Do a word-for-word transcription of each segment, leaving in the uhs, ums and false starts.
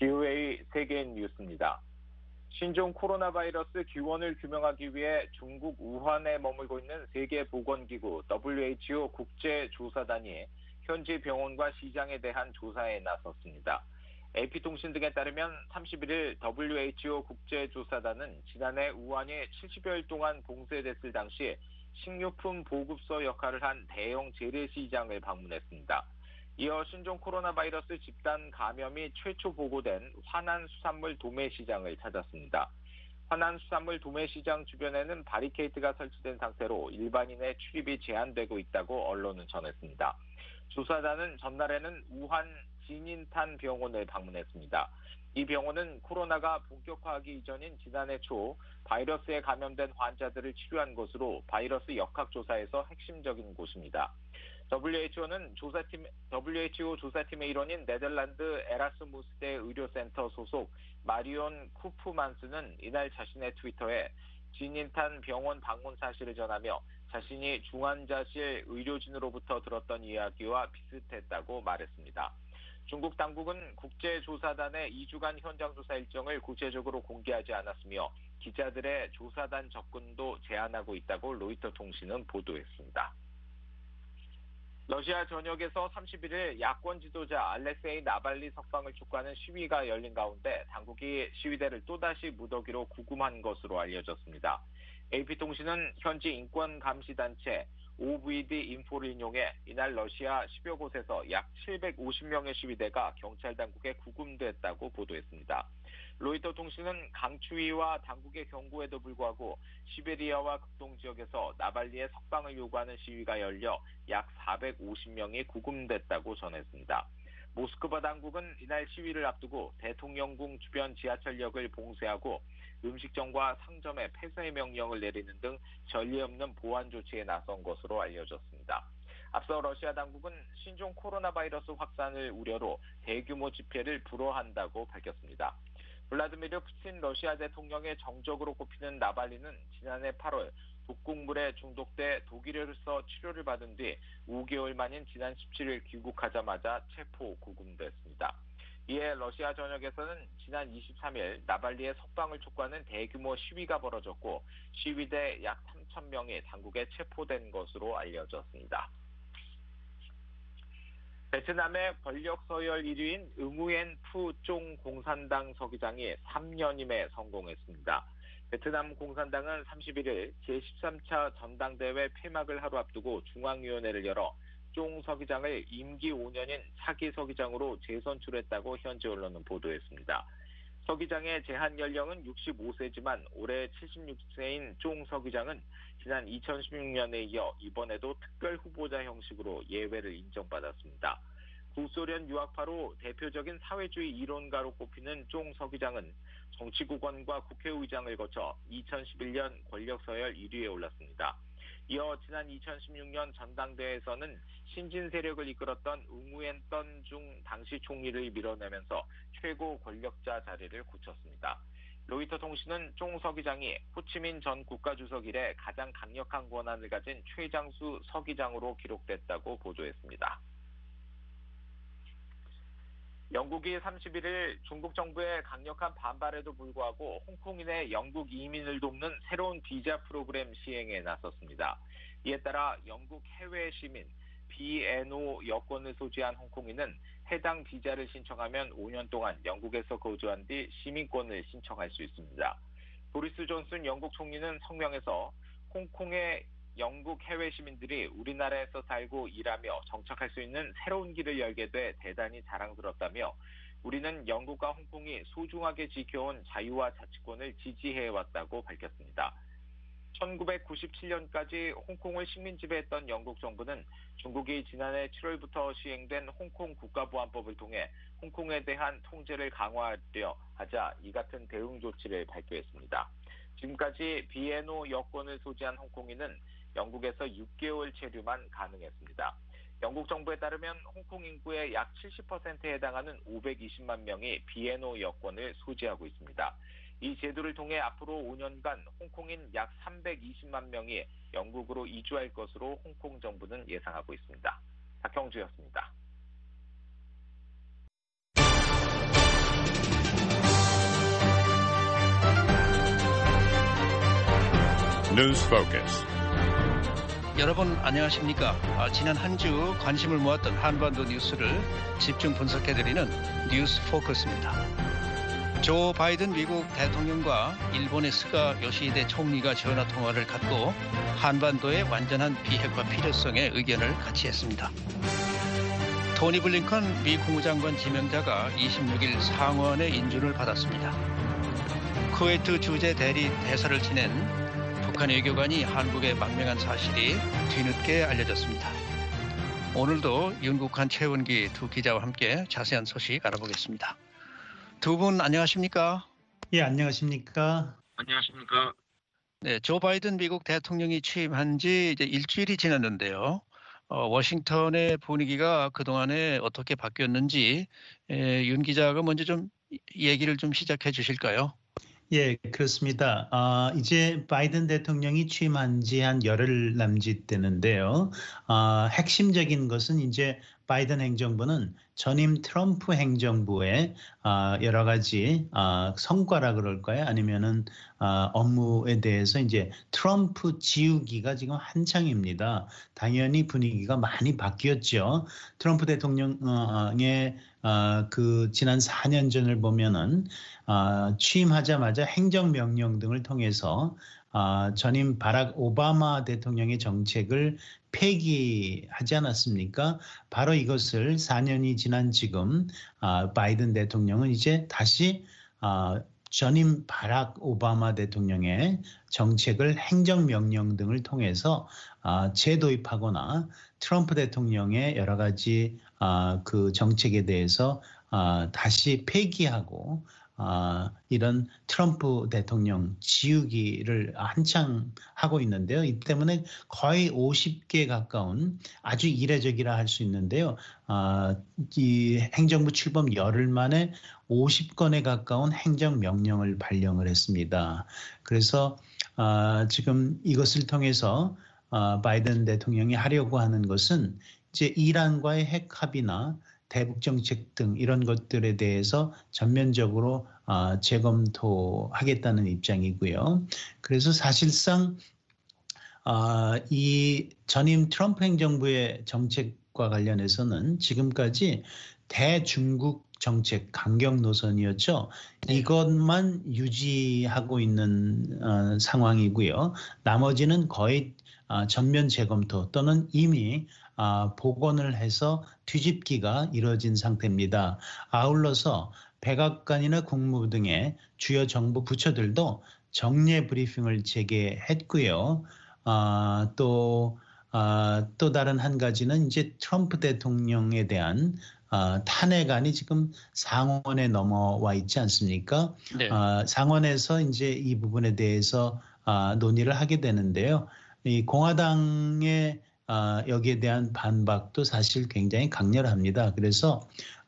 기후의 세계 뉴스입니다. 신종 코로나 바이러스 기원을 규명하기 위해 중국 우한에 머물고 있는 세계보건기구 더블유에이치오 국제조사단이 현지 병원과 시장에 대한 조사에 나섰습니다. 에이피통신 등에 따르면 삼십일일 더블유에이치오 국제조사단은 지난해 우한이 칠십여일 동안 봉쇄됐을 당시 식료품 보급소 역할을 한 대형 재래시장을 방문했습니다. 이어 신종 코로나 바이러스 집단 감염이 최초 보고된 화난 수산물 도매시장을 찾았습니다. 화난 수산물 도매시장 주변에는 바리케이트가 설치된 상태로 일반인의 출입이 제한되고 있다고 언론은 전했습니다. 조사단은 전날에는 우한 진인탄 병원을 방문했습니다. 이 병원은 코로나가 본격화하기 이전인 지난해 초 바이러스에 감염된 환자들을 치료한 곳으로 바이러스 역학조사에서 핵심적인 곳입니다. 더블유에이치오는 조사팀, 더블유에이치오 조사팀의 일원인 네덜란드 에라스무스대 의료센터 소속 마리온 쿠프만스는 이날 자신의 트위터에 진인탄 병원 방문 사실을 전하며 자신이 중환자실 의료진으로부터 들었던 이야기와 비슷했다고 말했습니다. 중국 당국은 국제조사단의 이 주간 현장조사 일정을 구체적으로 공개하지 않았으며 기자들의 조사단 접근도 제한하고 있다고 로이터 통신은 보도했습니다. 러시아 전역에서 삼십일일 야권 지도자 알렉세이 나발리 석방을 촉구하는 시위가 열린 가운데 당국이 시위대를 또다시 무더기로 구금한 것으로 알려졌습니다. 에이피통신은 현지 인권감시단체 오브이디 인포를 인용해 이날 러시아 십여 곳에서 약 칠백오십 명의 시위대가 경찰 당국에 구금됐다고 보도했습니다. 로이터 통신은 강추위와 당국의 경고에도 불구하고 시베리아와 극동 지역에서 나발리의 석방을 요구하는 시위가 열려 약 사백오십 명이 구금됐다고 전했습니다. 모스크바 당국은 이날 시위를 앞두고 대통령궁 주변 지하철역을 봉쇄하고 음식점과 상점에 폐쇄 명령을 내리는 등 전례 없는 보안 조치에 나선 것으로 알려졌습니다. 앞서 러시아 당국은 신종 코로나 바이러스 확산을 우려로 대규모 집회를 불허한다고 밝혔습니다. 블라디미르 푸틴 러시아 대통령의 정적으로 꼽히는 나발리는 지난해 팔월 독극물에 중독돼 독일에서 치료를 받은 뒤 오 개월 만인 지난 십칠일 귀국하자마자 체포 구금됐습니다. 이에 러시아 전역에서는 지난 이십삼일 나발리의 석방을 촉구하는 대규모 시위가 벌어졌고 시위대 약 삼천 명이 당국에 체포된 것으로 알려졌습니다. 베트남의 권력 서열 일 위인 응우엔 푸 쫑 공산당 서기장이 삼 년임에 성공했습니다. 베트남 공산당은 삼십일일 제십삼 차 전당대회 폐막을 하루 앞두고 중앙위원회를 열어 쫑 서기장을 임기 오 년인 차기 서기장으로 재선출했다고 현지 언론은 보도했습니다. 서기장의 제한 연령은 육십오 세지만 올해 칠십육 세인 쫑 서기장은 지난 이천십육 년에 이어 이번에도 특별 후보자 형식으로 예외를 인정받았습니다. 구소련 유학파로 대표적인 사회주의 이론가로 꼽히는 쫑 서기장은 정치국원과 국회의장을 거쳐 이천십일 년 권력 서열 일 위에 올랐습니다. 이어 지난 이천십육 년 전당대회에서는 신진 세력을 이끌었던 응우엔 떤중 당시 총리를 밀어내면서 최고 권력자 자리를 굳혔습니다. 로이터 통신은 쫑 서기장이 호치민 전 국가주석 이래 가장 강력한 권한을 가진 최장수 서기장으로 기록됐다고 보도했습니다. 영국이 삼십일일 중국 정부의 강력한 반발에도 불구하고 홍콩인의 영국 이민을 돕는 새로운 비자 프로그램 시행에 나섰습니다. 이에 따라 영국 해외 시민 비엔오 여권을 소지한 홍콩인은 해당 비자를 신청하면 오 년 동안 영국에서 거주한 뒤 시민권을 신청할 수 있습니다. 보리스 존슨 영국 총리는 성명에서 홍콩의 영국 해외 시민들이 우리나라에서 살고 일하며 정착할 수 있는 새로운 길을 열게 돼 대단히 자랑스럽다며 우리는 영국과 홍콩이 소중하게 지켜온 자유와 자치권을 지지해왔다고 밝혔습니다. 천구백구십칠 년까지 홍콩을 식민 지배했던 영국 정부는 중국이 지난해 칠월부터 시행된 홍콩 국가보안법을 통해 홍콩에 대한 통제를 강화하려 하자 이 같은 대응 조치를 발표했습니다. 지금까지 비엔오 여권을 소지한 홍콩인은 영국에서 육 개월 체류만 가능했습니다. 영국 정부에 따르면 홍콩 인구의 약 칠십 퍼센트에 해당하는 오백이십만 명이 비엔오 여권을 소지하고 있습니다. 이 제도를 통해 앞으로 오 년간 홍콩인 약 삼백이십만 명이 영국으로 이주할 것으로 홍콩 정부는 예상하고 있습니다. 박형주였습니다. News Focus. 여러분 안녕하십니까? 아, 지난 한 주 관심을 모았던 한반도 뉴스를 집중 분석해드리는 뉴스 포커스입니다. 조 바이든 미국 대통령과 일본의 스가 요시히데 총리가 전화 통화를 갖고 한반도의 완전한 비핵화 필요성에 의견을 같이 했습니다. 토니 블링컨 미 국무장관 지명자가 이십육 일 상원의 인준을 받았습니다. 쿠웨이트 주재 대리 대사를 지낸 북한 외교관이 한국에 망명한 사실이 뒤늦게 알려졌습니다. 오늘도 윤국한 최원기 두 기자와 함께 자세한 소식 알아보겠습니다. 두 분 안녕하십니까? 예, 안녕하십니까? 안녕하십니까? 네, 조 바이든 미국 대통령이 취임한 지 이제 일주일이 지났는데요. 어, 워싱턴의 분위기가 그동안에 어떻게 바뀌었는지 에, 윤 기자가 먼저 좀 얘기를 좀 시작해 주실까요? 예, 그렇습니다. 아, 이제 바이든 대통령이 취임한 지 한 열흘 남짓 되는데요. 아, 핵심적인 것은 이제 바이든 행정부는 전임 트럼프 행정부의 아, 여러 가지 아, 성과라 그럴까요? 아니면은 아, 업무에 대해서 이제 트럼프 지우기가 지금 한창입니다. 당연히 분위기가 많이 바뀌었죠. 트럼프 대통령의 아, 그 지난 사 년 전을 보면은 아, 취임하자마자 행정명령 등을 통해서 아, 전임 바락 오바마 대통령의 정책을 폐기하지 않았습니까? 바로 이것을 사 년이 지난 지금 아, 바이든 대통령은 이제 다시 아, 전임 바락 오바마 대통령의 정책을 행정명령 등을 통해서 아, 재도입하거나 트럼프 대통령의 여러 가지 아, 그 정책에 대해서 아, 다시 폐기하고 아, 이런 트럼프 대통령 지우기를 한창 하고 있는데요. 이 때문에 거의 오십 개 가까운 아주 이례적이라 할 수 있는데요. 아, 이 행정부 출범 열흘 만에 오십 건에 가까운 행정명령을 발령을 했습니다. 그래서 아, 지금 이것을 통해서 아, 바이든 대통령이 하려고 하는 것은 이제 이란과의 핵 합의나 대북 정책 등 이런 것들에 대해서 전면적으로 어, 재검토하겠다는 입장이고요. 그래서 사실상 어, 이 전임 트럼프 행정부의 정책과 관련해서는 지금까지 대중국 정책 강경 노선이었죠. 네. 이것만 유지하고 있는 어, 상황이고요. 나머지는 거의 어, 전면 재검토 또는 이미 아, 복원을 해서 뒤집기가 이루어진 상태입니다. 아울러서 백악관이나 국무부 등의 주요 정부 부처들도 정례 브리핑을 재개했고요. 아, 또, 아, 또 다른 한 가지는 이제 트럼프 대통령에 대한 아, 탄핵안이 지금 상원에 넘어와 있지 않습니까? 네. 아, 상원에서 이제 이 부분에 대해서 아, 논의를 하게 되는데요. 이 공화당의 아, 여기에 대한 반박도 사실 굉장히 강렬합니다. 그래서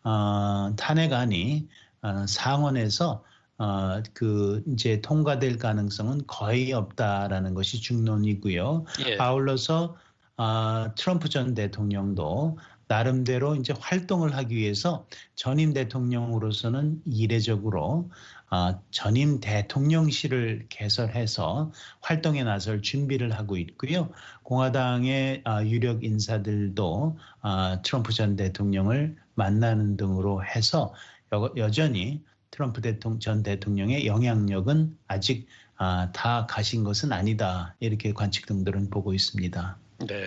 어, 탄핵안이 어, 상원에서 어, 그 이제 통과될 가능성은 거의 없다라는 것이 중론이고요. 예. 아울러서 어, 트럼프 전 대통령도 나름대로 이제 활동을 하기 위해서 전임 대통령으로서는 이례적으로 어, 전임 대통령실을 개설해서 활동에 나설 준비를 하고 있고요. 공화당의 어, 유력 인사들도 어, 트럼프 전 대통령을 만나는 등으로 해서 여, 여전히 트럼프 대통령, 전 대통령의 영향력은 아직 어, 다 가신 것은 아니다. 이렇게 관측 등들은 보고 있습니다. 네.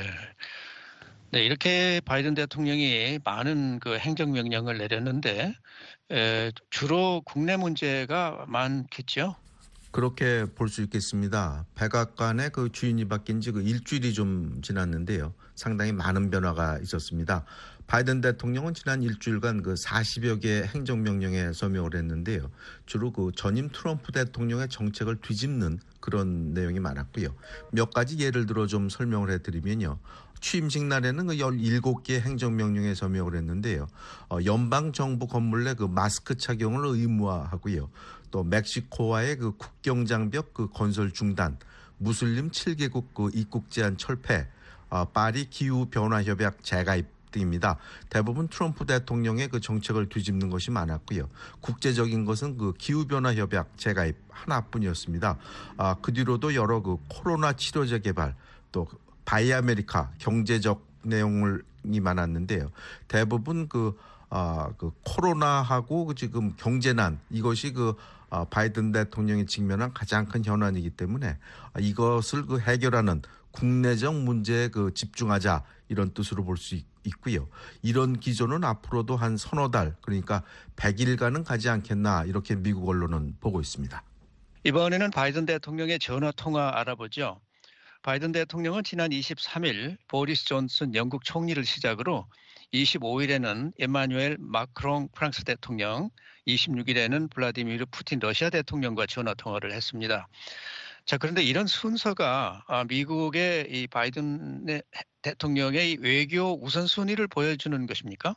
네, 이렇게 바이든 대통령이 많은 그 행정명령을 내렸는데 에, 주로 국내 문제가 많겠죠? 그렇게 볼 수 있겠습니다. 백악관의 그 주인이 바뀐 지 그 일주일이 좀 지났는데요. 상당히 많은 변화가 있었습니다. 바이든 대통령은 지난 일주일간 그 사십여 개의 행정명령에 서명을 했는데요. 주로 그 전임 트럼프 대통령의 정책을 뒤집는 그런 내용이 많았고요. 몇 가지 예를 들어 좀 설명을 해드리면요. 취임식 날에는 그 열일곱 개 행정명령에 서명을 했는데요. 어, 연방정부 건물 내 그 마스크 착용을 의무화하고요. 또 멕시코와의 그 국경장벽 그 건설 중단, 무슬림 칠 개국 그 입국 제한 철폐, 어, 파리 기후변화협약 재가입 등입니다. 대부분 트럼프 대통령의 그 정책을 뒤집는 것이 많았고요. 국제적인 것은 그 기후변화 협약 재가입 하나뿐이었습니다. 아, 그 뒤로도 여러 그 코로나 치료제 개발, 또 바이 아메리카 경제적 내용이 많았는데요. 대부분 그, 아, 그 코로나하고 지금 경제난 이것이 그 아, 바이든 대통령이 직면한 가장 큰 현안이기 때문에 이것을 그 해결하는 국내적 문제에 그 집중하자 이런 뜻으로 볼 수 있고요. 이런 기조는 앞으로도 한 서너 달 그러니까 백 일간은 가지 않겠나 이렇게 미국 언론은 보고 있습니다. 이번에는 바이든 대통령의 전화 통화 알아보죠. 바이든 대통령은 지난 이십삼 일 보리스 존슨 영국 총리를 시작으로 이십오 일에는 에마뉴엘 마크롱 프랑스 대통령, 이십육 일에는 블라디미르 푸틴 러시아 대통령과 전화 통화를 했습니다. 자, 그런데 이런 순서가 미국의 이 바이든 대통령의 외교 우선순위를 보여주는 것입니까?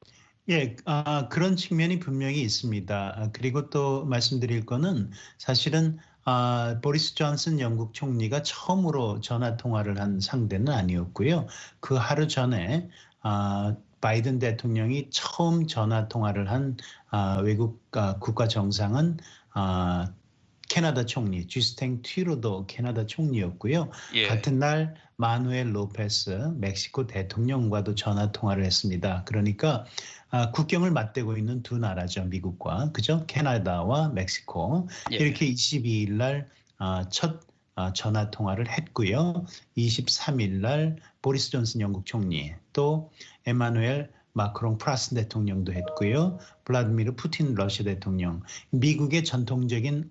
예, 아, 그런 측면이 분명히 있습니다. 아, 그리고 또 말씀드릴 거는 사실은 아, 보리스 존슨 영국 총리가 처음으로 전화 통화를 한 상대는 아니었고요. 그 하루 전에 아, 바이든 대통령이 처음 전화 통화를 한 아, 외국 아, 국가 정상은 아, 캐나다 총리 주스탱 트루도 캐나다 총리였고요. 예. 같은 날 마누엘 로페스 멕시코 대통령과도 전화 통화를 했습니다. 그러니까 아, 국경을 맞대고 있는 두 나라죠. 미국과 그죠? 캐나다와 멕시코. 예. 이렇게 이십이 일 날 아, 첫 아, 전화 통화를 했고요. 이십삼 일 날 보리스 존슨 영국 총리 또 에마누엘 마크롱 프랑스 대통령도 했고요. 블라디미르 푸틴 러시아 대통령, 미국의 전통적인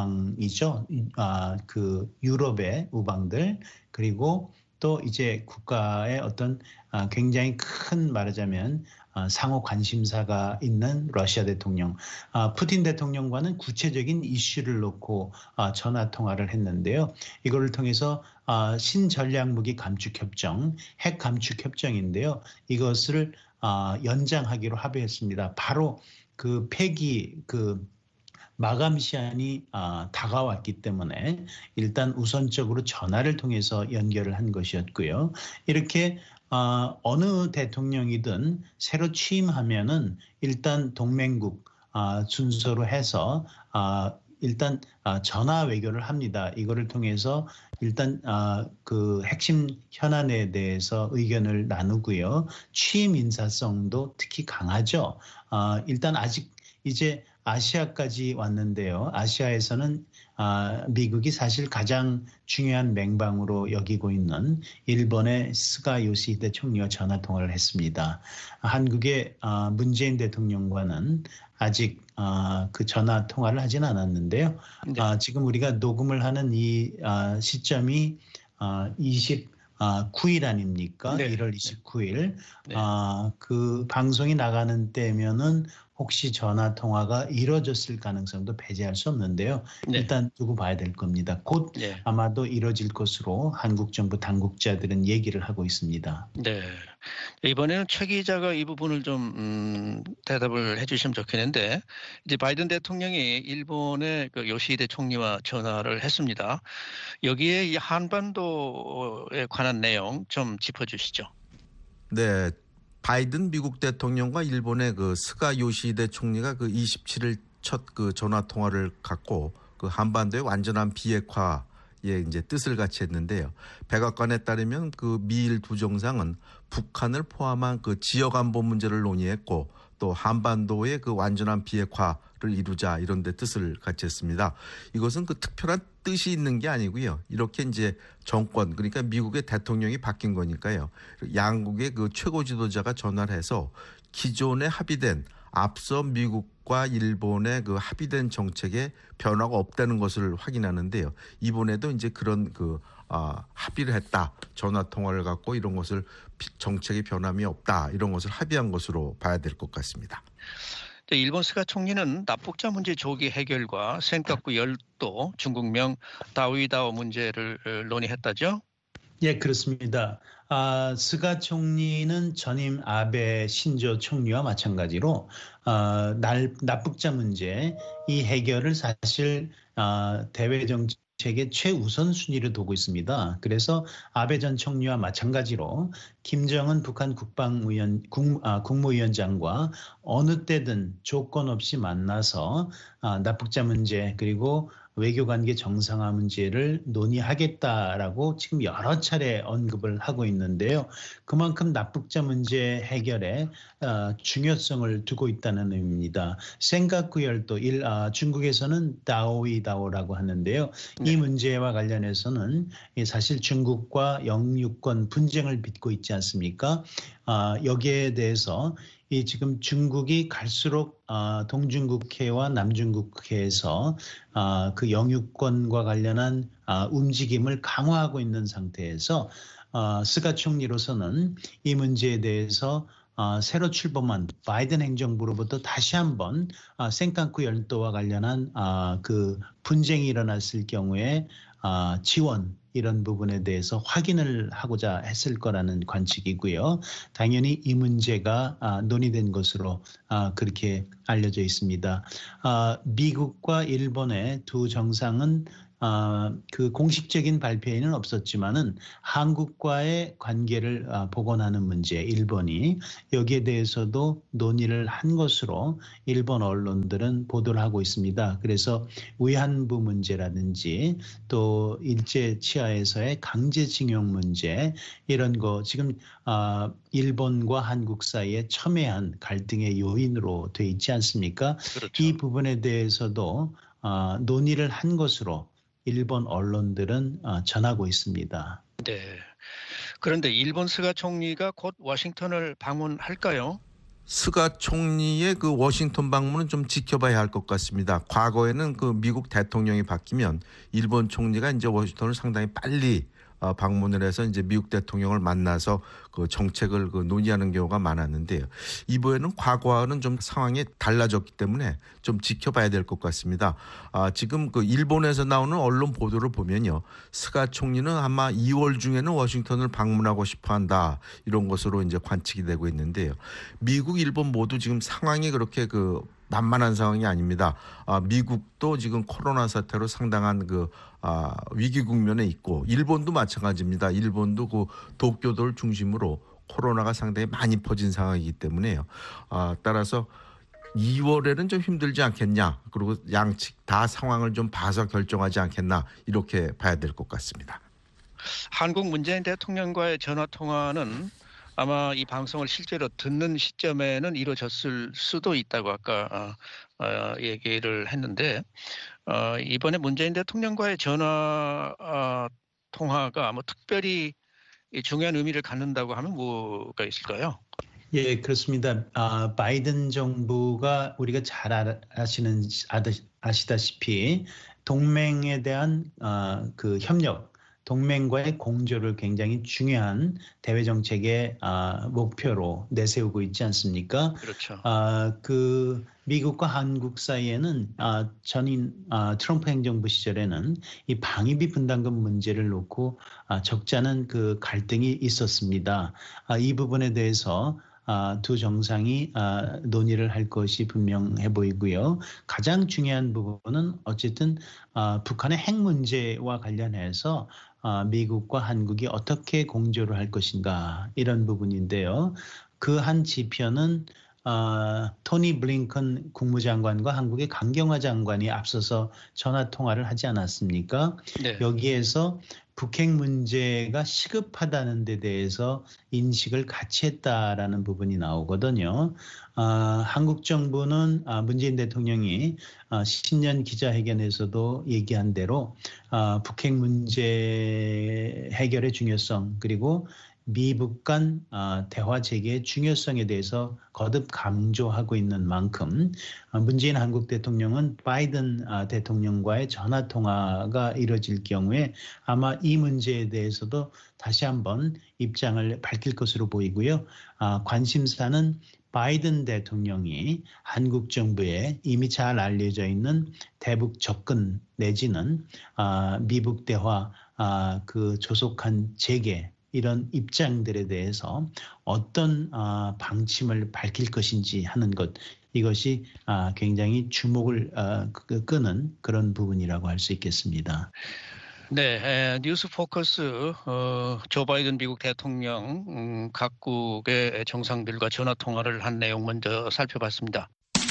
우방이죠. 아, 그 유럽의 우방들 그리고 또 이제 국가의 어떤 아, 굉장히 큰 말하자면 아, 상호 관심사가 있는 러시아 대통령, 아, 푸틴 대통령과는 구체적인 이슈를 놓고 아, 전화 통화를 했는데요. 이거를 통해서 아, 신전략무기 감축협정, 핵 감축협정인데요. 이것을 아, 연장하기로 합의했습니다. 바로 그 폐기 그 마감 시한이 아, 다가왔기 때문에 일단 우선적으로 전화를 통해서 연결을 한 것이었고요. 이렇게 아, 어느 대통령이든 새로 취임하면은 일단 동맹국 아, 순서로 해서 아, 일단 아, 전화 외교를 합니다. 이거를 통해서 일단 아, 그 핵심 현안에 대해서 의견을 나누고요. 취임 인사성도 특히 강하죠. 아, 일단 아직 이제 아시아까지 왔는데요. 아시아에서는 아, 미국이 사실 가장 중요한 맹방으로 여기고 있는 일본의 스가 요시히데 총리와 전화 통화를 했습니다. 한국의 아, 문재인 대통령과는 아직 아, 그 전화 통화를 하진 않았는데요. 네. 아, 지금 우리가 녹음을 하는 이 아, 시점이 아, 이십구 일 아닙니까? 네. 일월 이십구 일. 네. 아, 그 방송이 나가는 때면은 혹시 전화 통화가 이루어졌을 가능성도 배제할 수 없는데요. 네. 일단 두고 봐야 될 겁니다. 곧 네. 아마도 이루어질 것으로 한국 정부 당국자들은 얘기를 하고 있습니다. 네. 이번에는 최 기자가 이 부분을 좀 음, 대답을 해주시면 좋겠는데, 이제 바이든 대통령이 일본의 그 요시히데 총리와 전화를 했습니다. 여기에 이 한반도에 관한 내용 좀 짚어주시죠. 네. 바이든 미국 대통령과 일본의 그 스가 요시히데 총리가 그 이십칠 일 첫 그 전화 통화를 갖고 그 한반도의 완전한 비핵화에 이제 뜻을 같이 했는데요. 백악관에 따르면 그 미일 두 정상은 북한을 포함한 그 지역 안보 문제를 논의했고 또 한반도의 그 완전한 비핵화를 이루자 이런 데 뜻을 같이 했습니다. 이것은 그 특별한 뜻이 있는 게 아니고요. 이렇게 이제 정권 그러니까 미국의 대통령이 바뀐 거니까요. 양국의 그 최고 지도자가 전화를 해서 기존에 합의된 앞서 미국과 일본의 그 합의된 정책에 변화가 없다는 것을 확인하는데요. 이번에도 이제 그런 그 아, 합의를 했다. 전화 통화를 갖고 이런 것을 정책의 변함이 없다. 이런 것을 합의한 것으로 봐야 될 것 같습니다. 일본 스가 총리는 납북자 문제 조기 해결과 센카쿠 열도 중국명 다위다오 문제를 논의했다죠? 예, 그렇습니다. 아, 스가 총리는 전임 아베 신조 총리와 마찬가지로 아, 날, 납북자 문제 이 해결을 사실 아, 대외 정책의 최우선 순위를 두고 있습니다. 그래서 아베 전 총리와 마찬가지로 김정은 북한 국방위원, 국, 아, 국무위원장과 어느 때든 조건 없이 만나서 아, 납북자 문제 그리고 외교관계 정상화 문제를 논의하겠다라고 지금 여러 차례 언급을 하고 있는데요. 그만큼 납북자 문제 해결에 어, 중요성을 두고 있다는 의미입니다. 센카쿠 열도, 일, 아, 중국에서는 다오이다오라고 하는데요. 네. 이 문제와 관련해서는 사실 중국과 영유권 분쟁을 빚고 있지 않습니까? 아, 여기에 대해서 이 지금 중국이 갈수록 아, 동중국해와 남중국해에서 아, 그 영유권과 관련한 아, 움직임을 강화하고 있는 상태에서 아, 스가 총리로서는 이 문제에 대해서 아, 새로 출범한 바이든 행정부로부터 다시 한번 아, 센카쿠 열도와 관련한 아, 그 분쟁이 일어났을 경우에 아, 지원 이런 부분에 대해서 확인을 하고자 했을 거라는 관측이고요. 당연히 이 문제가 아, 논의된 것으로 아, 그렇게 알려져 있습니다. 아, 미국과 일본의 두 정상은 아, 그 공식적인 발표에는 없었지만은 한국과의 관계를 아, 복원하는 문제, 일본이 여기에 대해서도 논의를 한 것으로 일본 언론들은 보도를 하고 있습니다. 그래서 위안부 문제라든지 또 일제 치하에서의 강제징용 문제 이런 거 지금 아, 일본과 한국 사이에 첨예한 갈등의 요인으로 돼 있지 않습니까? 그렇죠. 이 부분에 대해서도 아, 논의를 한 것으로 일본 언론들은 아, 전하고 있습니다. 네. 그런데 일본 스가 총리가 곧 워싱턴을 방문할까요? 스가 총리의 그 워싱턴 방문은 좀 지켜봐야 할 것 같습니다. 과거에는 그 미국 대통령이 바뀌면 일본 총리가 이제 워싱턴을 상당히 빨리 방문을 해서 이제 미국 대통령을 만나서 그 정책을 그 논의하는 경우가 많았는데요. 이번에는 과거와는 좀 상황이 달라졌기 때문에 좀 지켜봐야 될 것 같습니다. 아, 지금 그 일본에서 나오는 언론 보도를 보면요, 스가 총리는 아마 이월 중에는 워싱턴을 방문하고 싶어한다 이런 것으로 이제 관측이 되고 있는데요. 미국, 일본 모두 지금 상황이 그렇게 그 만만한 상황이 아닙니다. 아, 미국도 지금 코로나 사태로 상당한 그 아, 위기 국면에 있고 일본도 마찬가지입니다. 일본도 그 도쿄도를 중심으로 코로나가 상당히 많이 퍼진 상황이기 때문에요. 아, 따라서 이월에는 좀 힘들지 않겠냐. 그리고 양측 다 상황을 좀 봐서 결정하지 않겠나. 이렇게 봐야 될 것 같습니다. 한국 문재인 대통령과의 전화 통화는 아마 이 방송을 실제로 듣는 시점에는 이루어졌을 수도 있다고 아까 어, 어, 얘기를 했는데 어, 이번에 문재인 대통령과의 전화 어, 통화가 뭐 특별히 중요한 의미를 갖는다고 하면 뭐가 있을까요? 예, 그렇습니다. 아, 바이든 정부가 우리가 잘 아시는 아시다시피 동맹에 대한 아, 그 협력, 동맹과의 공조를 굉장히 중요한 대외 정책의 아, 목표로 내세우고 있지 않습니까? 그렇죠. 아, 그 미국과 한국 사이에는 아, 전인 아, 트럼프 행정부 시절에는 이 방위비 분담금 문제를 놓고 아, 적지 않은 그 갈등이 있었습니다. 아, 이 부분에 대해서 아, 두 정상이 아, 논의를 할 것이 분명해 보이고요. 가장 중요한 부분은 어쨌든 아, 북한의 핵 문제와 관련해서 아, 미국과 한국이 어떻게 공조를 할 것인가 이런 부분인데요. 그 한 지표는 아, 토니 블링컨 국무장관과 한국의 강경화 장관이 앞서서 전화 통화를 하지 않았습니까? 네. 여기에서 북핵 문제가 시급하다는 데 대해서 인식을 같이 했다라는 부분이 나오거든요. 아, 한국 정부는 아, 문재인 대통령이 아, 신년 기자회견에서도 얘기한 대로 아, 북핵 문제 해결의 중요성 그리고 미북 간 대화 재개의 중요성에 대해서 거듭 강조하고 있는 만큼 문재인 한국 대통령은 바이든 대통령과의 전화 통화가 이뤄질 경우에 아마 이 문제에 대해서도 다시 한번 입장을 밝힐 것으로 보이고요. 관심사는 바이든 대통령이 한국 정부에 이미 잘 알려져 있는 대북 접근 내지는 미북 대화 그 조속한 재개 이런 입장들에 대해서 어떤 어, 방침을 밝힐 것인지 하는 것 이것이 어, 굉장히 주목을 어, 끄는 그런 부분이라고 할 수 있겠습니다. 네, 에, 뉴스 포커스 어, 조 바이든 미국 대통령 음, 각국의 정상들과 전화 통화를 한 내용 먼저 살펴봤습니다.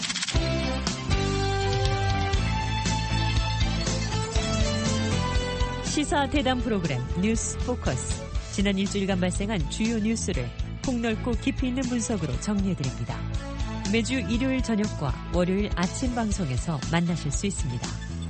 시사 대담 프로그램 뉴스 포커스. 지난 일주일간 발생한 주요 뉴스를 폭넓고 깊이 있는 분석으로 정리해드립니다. 매주 일요일 저녁과 월요일 아침 방송에서 만나실 수 있습니다.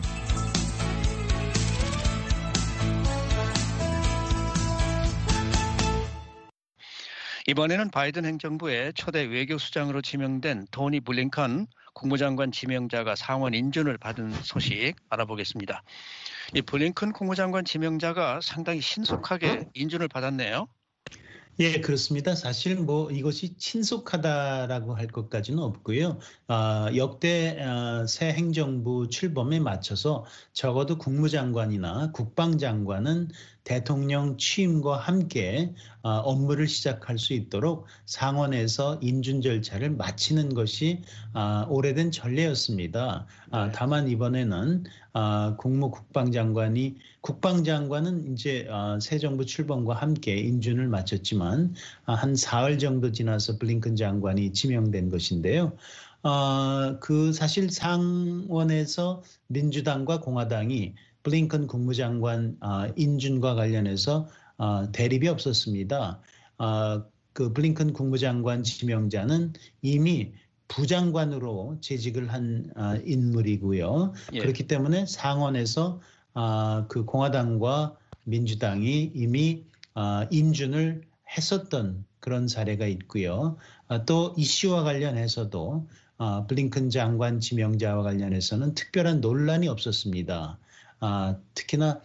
이번에는 바이든 행정부의 초대 외교수장으로 지명된 토니 블링컨 국무장관 지명자가 상원 인준을 받은 소식 알아보겠습니다. 이 블링컨 국무장관 지명자가 상당히 신속하게 인준을 받았네요. 예, 그렇습니다. 사실 뭐 이것이 신속하다라고 할 것까지는 없고요. 어, 역대 어, 새 행정부 출범에 맞춰서 적어도 국무장관이나 국방장관은 대통령 취임과 함께 어, 업무를 시작할 수 있도록 상원에서 인준 절차를 마치는 것이 어, 오래된 전례였습니다. 아, 다만 이번에는 어, 국무국방장관이 국방장관은 이제 어, 새 정부 출범과 함께 인준을 마쳤지만 어, 한 사흘 정도 지나서 블링컨 장관이 지명된 것인데요. 어, 그 사실 상원에서 민주당과 공화당이 블링컨 국무장관 어, 인준과 관련해서 어, 대립이 없었습니다. 어, 그 블링컨 국무장관 지명자는 이미 부장관으로 재직을 한 어, 인물이고요. 예. 그렇기 때문에 상원에서 어, 그 공화당과 민주당이 이미 어, 인준을 했었던 그런 사례가 있고요. 어, 또 이슈와 관련해서도 어, 블링컨 장관 지명자와 관련해서는 특별한 논란이 없었습니다. 어, 특히나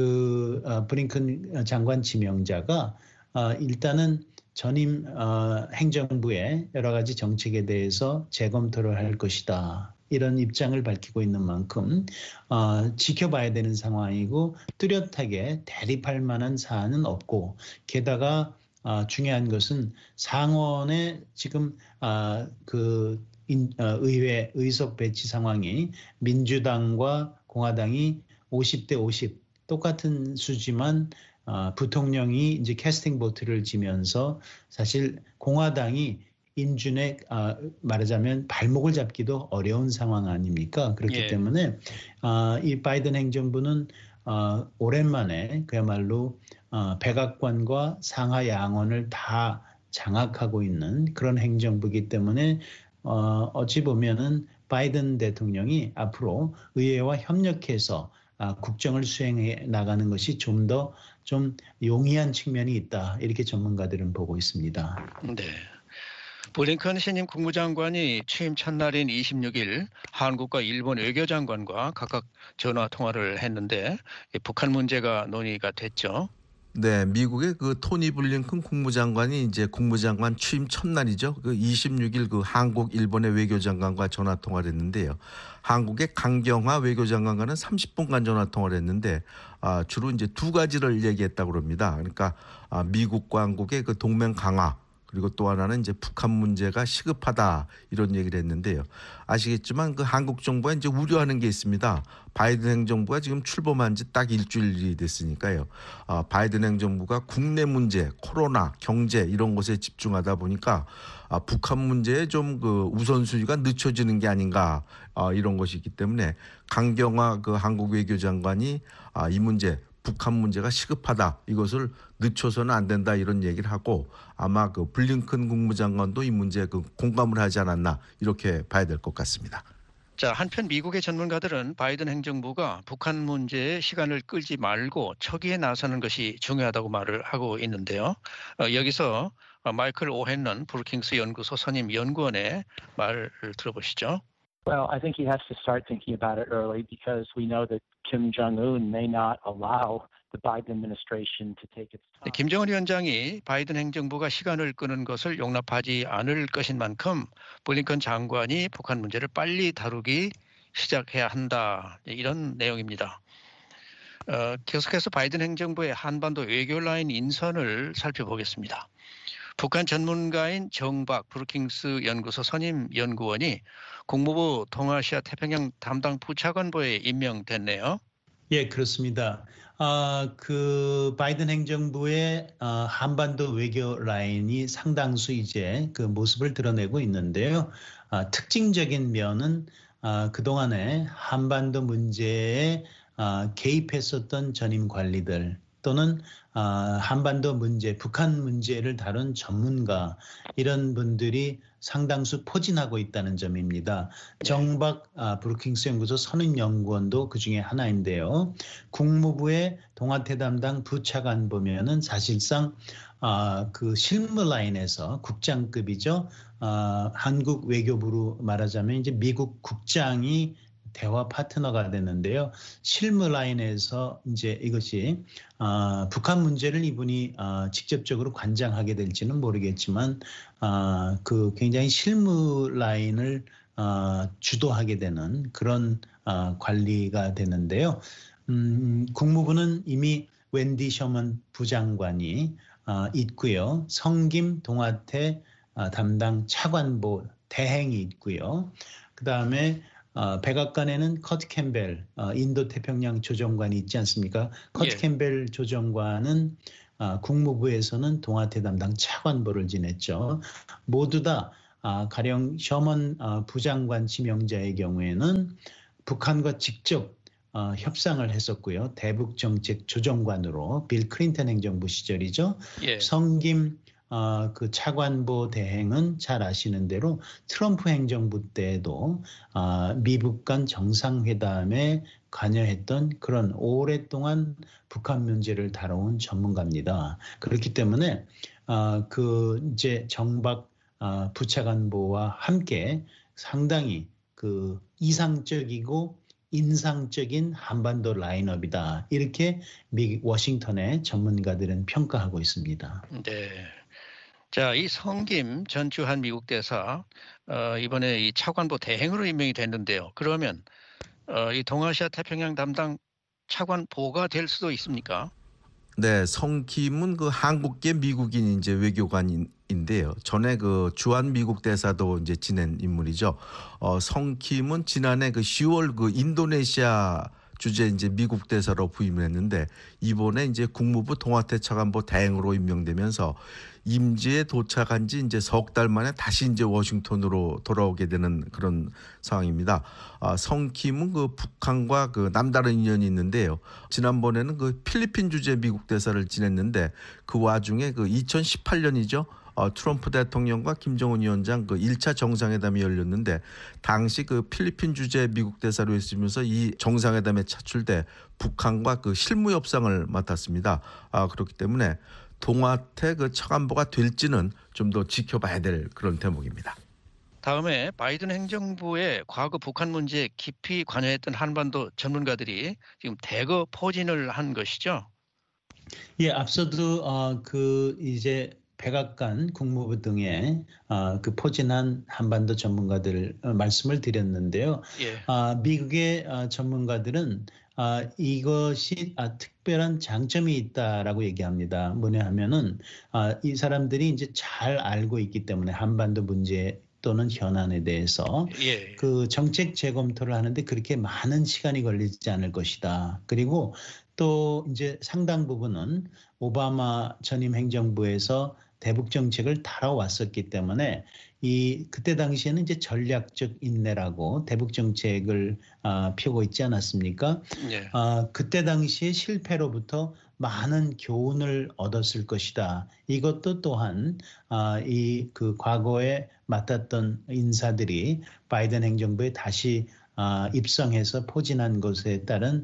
그 어, 블링컨 장관 지명자가 어, 일단은 전임 어, 행정부의 여러 가지 정책에 대해서 재검토를 할 것이다. 이런 입장을 밝히고 있는 만큼 어, 지켜봐야 되는 상황이고 뚜렷하게 대립할 만한 사안은 없고 게다가 어, 중요한 것은 상원의 지금 어, 그 인, 어, 의회 의석 배치 상황이 민주당과 공화당이 오십 대 오십 똑같은 수지만 어, 부통령이 이제 캐스팅 보트를 지면서 사실 공화당이 인준에 어, 말하자면 발목을 잡기도 어려운 상황 아닙니까? 그렇기 예. 때문에 어, 이 바이든 행정부는 어, 오랜만에 그야말로 어, 백악관과 상하 양원을 다 장악하고 있는 그런 행정부이기 때문에 어, 어찌 보면은 바이든 대통령이 앞으로 의회와 협력해서 아, 국정을 수행해 나가는 것이 좀 더 좀 용이한 측면이 있다. 이렇게 전문가들은 보고 있습니다. 네. 블링컨 신임 국무장관이 취임 첫날인 이십육 일 한국과 일본 외교장관과 각각 전화 통화를 했는데 북한 문제가 논의가 됐죠. 네, 미국의 그 토니 블링컨 국무장관이 이제 국무장관 취임 첫날이죠. 그 이십육 일 그 한국, 일본의 외교장관과 전화 통화를 했는데요. 한국의 강경화 외교장관과는 삼십 분간 전화 통화를 했는데 아, 주로 이제 두 가지를 얘기했다고 합니다. 그러니까 아, 미국과 한국의 그 동맹 강화 그리고 또 하나는 이제 북한 문제가 시급하다 이런 얘기를 했는데요. 아시겠지만 그 한국 정부가 이제 우려하는 게 있습니다. 바이든 행정부가 지금 출범한 지 딱 일주일이 됐으니까요. 아, 바이든 행정부가 국내 문제, 코로나, 경제 이런 것에 집중하다 보니까 아, 북한 문제에 좀 그 우선순위가 늦춰지는 게 아닌가 아, 이런 것이 있기 때문에 강경화 그 한국 외교장관이 아, 이 문제 북한 문제가 시급하다. 이것을 늦춰서는 안 된다. 이런 얘기를 하고 아마 그 블링컨 국무장관도 이 문제에 그 공감을 하지 않았나 이렇게 봐야 될 것 같습니다. 자, 한편 미국의 전문가들은 바이든 행정부가 북한 문제에 시간을 끌지 말고 처기에 나서는 것이 중요하다고 말을 하고 있는데요. 어, 여기서 마이클 오헨런 브루킹스 연구소 선임 연구원의 말을 들어보시죠. Well, I think he has to start thinking about it early because we know that Kim Jong-un may not allow the Biden administration to take its time. 김정은 위원장이 바이든 행정부가 시간을 끄는 것을 용납하지 않을 것인 만큼 블링컨 장관이 북한 문제를 빨리 다루기 시작해야 한다. 이런 내용입니다. 어, 계속해서 바이든 행정부의 한반도 외교 라인 인선을 살펴보겠습니다. 북한 전문가인 정박 브루킹스 연구소 선임 연구원이 국무부 동아시아 태평양 담당 부차관보에 임명됐네요. 예, 그렇습니다. 아, 그 바이든 행정부의 아, 한반도 외교 라인이 상당수 이제 그 모습을 드러내고 있는데요. 아, 특징적인 면은 아, 그동안에 한반도 문제에 아, 개입했었던 전임 관리들 또는 아, 한반도 문제, 북한 문제를 다룬 전문가 이런 분들이 상당수 포진하고 있다는 점입니다. 네. 정박 아, 브루킹스 연구소 선임연구원도 그 중에 하나인데요. 국무부의 동아태 담당 부차관 보면은 사실상 아, 그 실무 라인에서 국장급이죠. 아, 한국 외교부로 말하자면 이제 미국 국장이 대화 파트너가 됐는데요. 실무 라인에서 이제 이것이 아, 북한 문제를 이분이 아, 직접적으로 관장하게 될지는 모르겠지만 아, 그 굉장히 실무 라인을 아, 주도하게 되는 그런 아, 관리가 되는데요. 음, 국무부는 이미 웬디 셔먼 부장관이 아, 있고요. 성김 동아태 아, 담당 차관보 대행이 있고요. 그 다음에 어, 백악관에는 커트 캠벨 어, 인도태평양 조정관이 있지 않습니까? 커트 예. 캠벨 조정관은 어, 국무부에서는 동아태 담당 차관보를 지냈죠. 모두 다 아, 가령 셔먼 어, 부장관 지명자의 경우에는 북한과 직접 어, 협상을 했었고요. 대북정책 조정관으로 빌 클린턴 행정부 시절이죠. 예. 성김 어, 그 차관보 대행은 잘 아시는 대로 트럼프 행정부 때에도 어, 미북 간 정상회담에 관여했던 그런 오랫동안 북한 문제를 다뤄온 전문가입니다. 그렇기 때문에 어, 그 이제 정박 어, 부차관보와 함께 상당히 그 이상적이고 인상적인 한반도 라인업이다. 이렇게 미 워싱턴의 전문가들은 평가하고 있습니다. 네. 자, 이 성김 전 주한 미국 대사 어, 이번에 이 차관보 대행으로 임명이 됐는데요. 그러면 어, 이 동아시아 태평양 담당 차관보가 될 수도 있습니까? 네, 성김은 그 한국계 미국인 이제 외교관인데요. 전에 그 주한 미국 대사도 이제 지낸 인물이죠. 어, 성김은 지난해 그 시월 그 인도네시아 주재 이제 미국 대사로 부임을 했는데 이번에 이제 국무부 동아태 차관보 대행으로 임명되면서 임지에 도착한 지 이제 석 달 만에 다시 이제 워싱턴으로 돌아오게 되는 그런 상황입니다. 아, 성킴은 그 북한과 그 남다른 인연이 있는데요. 지난번에는 그 필리핀 주재 미국 대사를 지냈는데 그 와중에 그 이천십팔 년이죠. 어, 트럼프 대통령과 김정은 위원장 그 일 차 정상회담이 열렸는데 당시 그 필리핀 주재 미국 대사로 있으면서 이 정상회담에 차출돼 북한과 그 실무 협상을 맡았습니다. 아, 그렇기 때문에 동아태 그 차관보가 될지는 좀 더 지켜봐야 될 그런 대목입니다. 다음에 바이든 행정부의 과거 북한 문제에 깊이 관여했던 한반도 전문가들이 지금 대거 포진을 한 것이죠. 예, 앞서도 어, 그 이제 백악관, 국무부 등의 어, 그 포진한 한반도 전문가들 어, 말씀을 드렸는데요. 예. 아, 미국의 어, 전문가들은 아, 이것이 아, 특별한 장점이 있다라고 얘기합니다. 뭐냐 하면은 아, 이 사람들이 이제 잘 알고 있기 때문에 한반도 문제 또는 현안에 대해서 예. 그 정책 재검토를 하는데 그렇게 많은 시간이 걸리지 않을 것이다. 그리고 또 이제 상당 부분은 오바마 전임 행정부에서 대북 정책을 다뤄왔었기 때문에 이 그때 당시에는 이제 전략적 인내라고 대북 정책을 아, 펴고 있지 않았습니까? 예. 아, 그때 당시의 실패로부터 많은 교훈을 얻었을 것이다. 이것도 또한 아, 이 그 과거에 맡았던 인사들이 바이든 행정부에 다시 아, 입성해서 포진한 것에 따른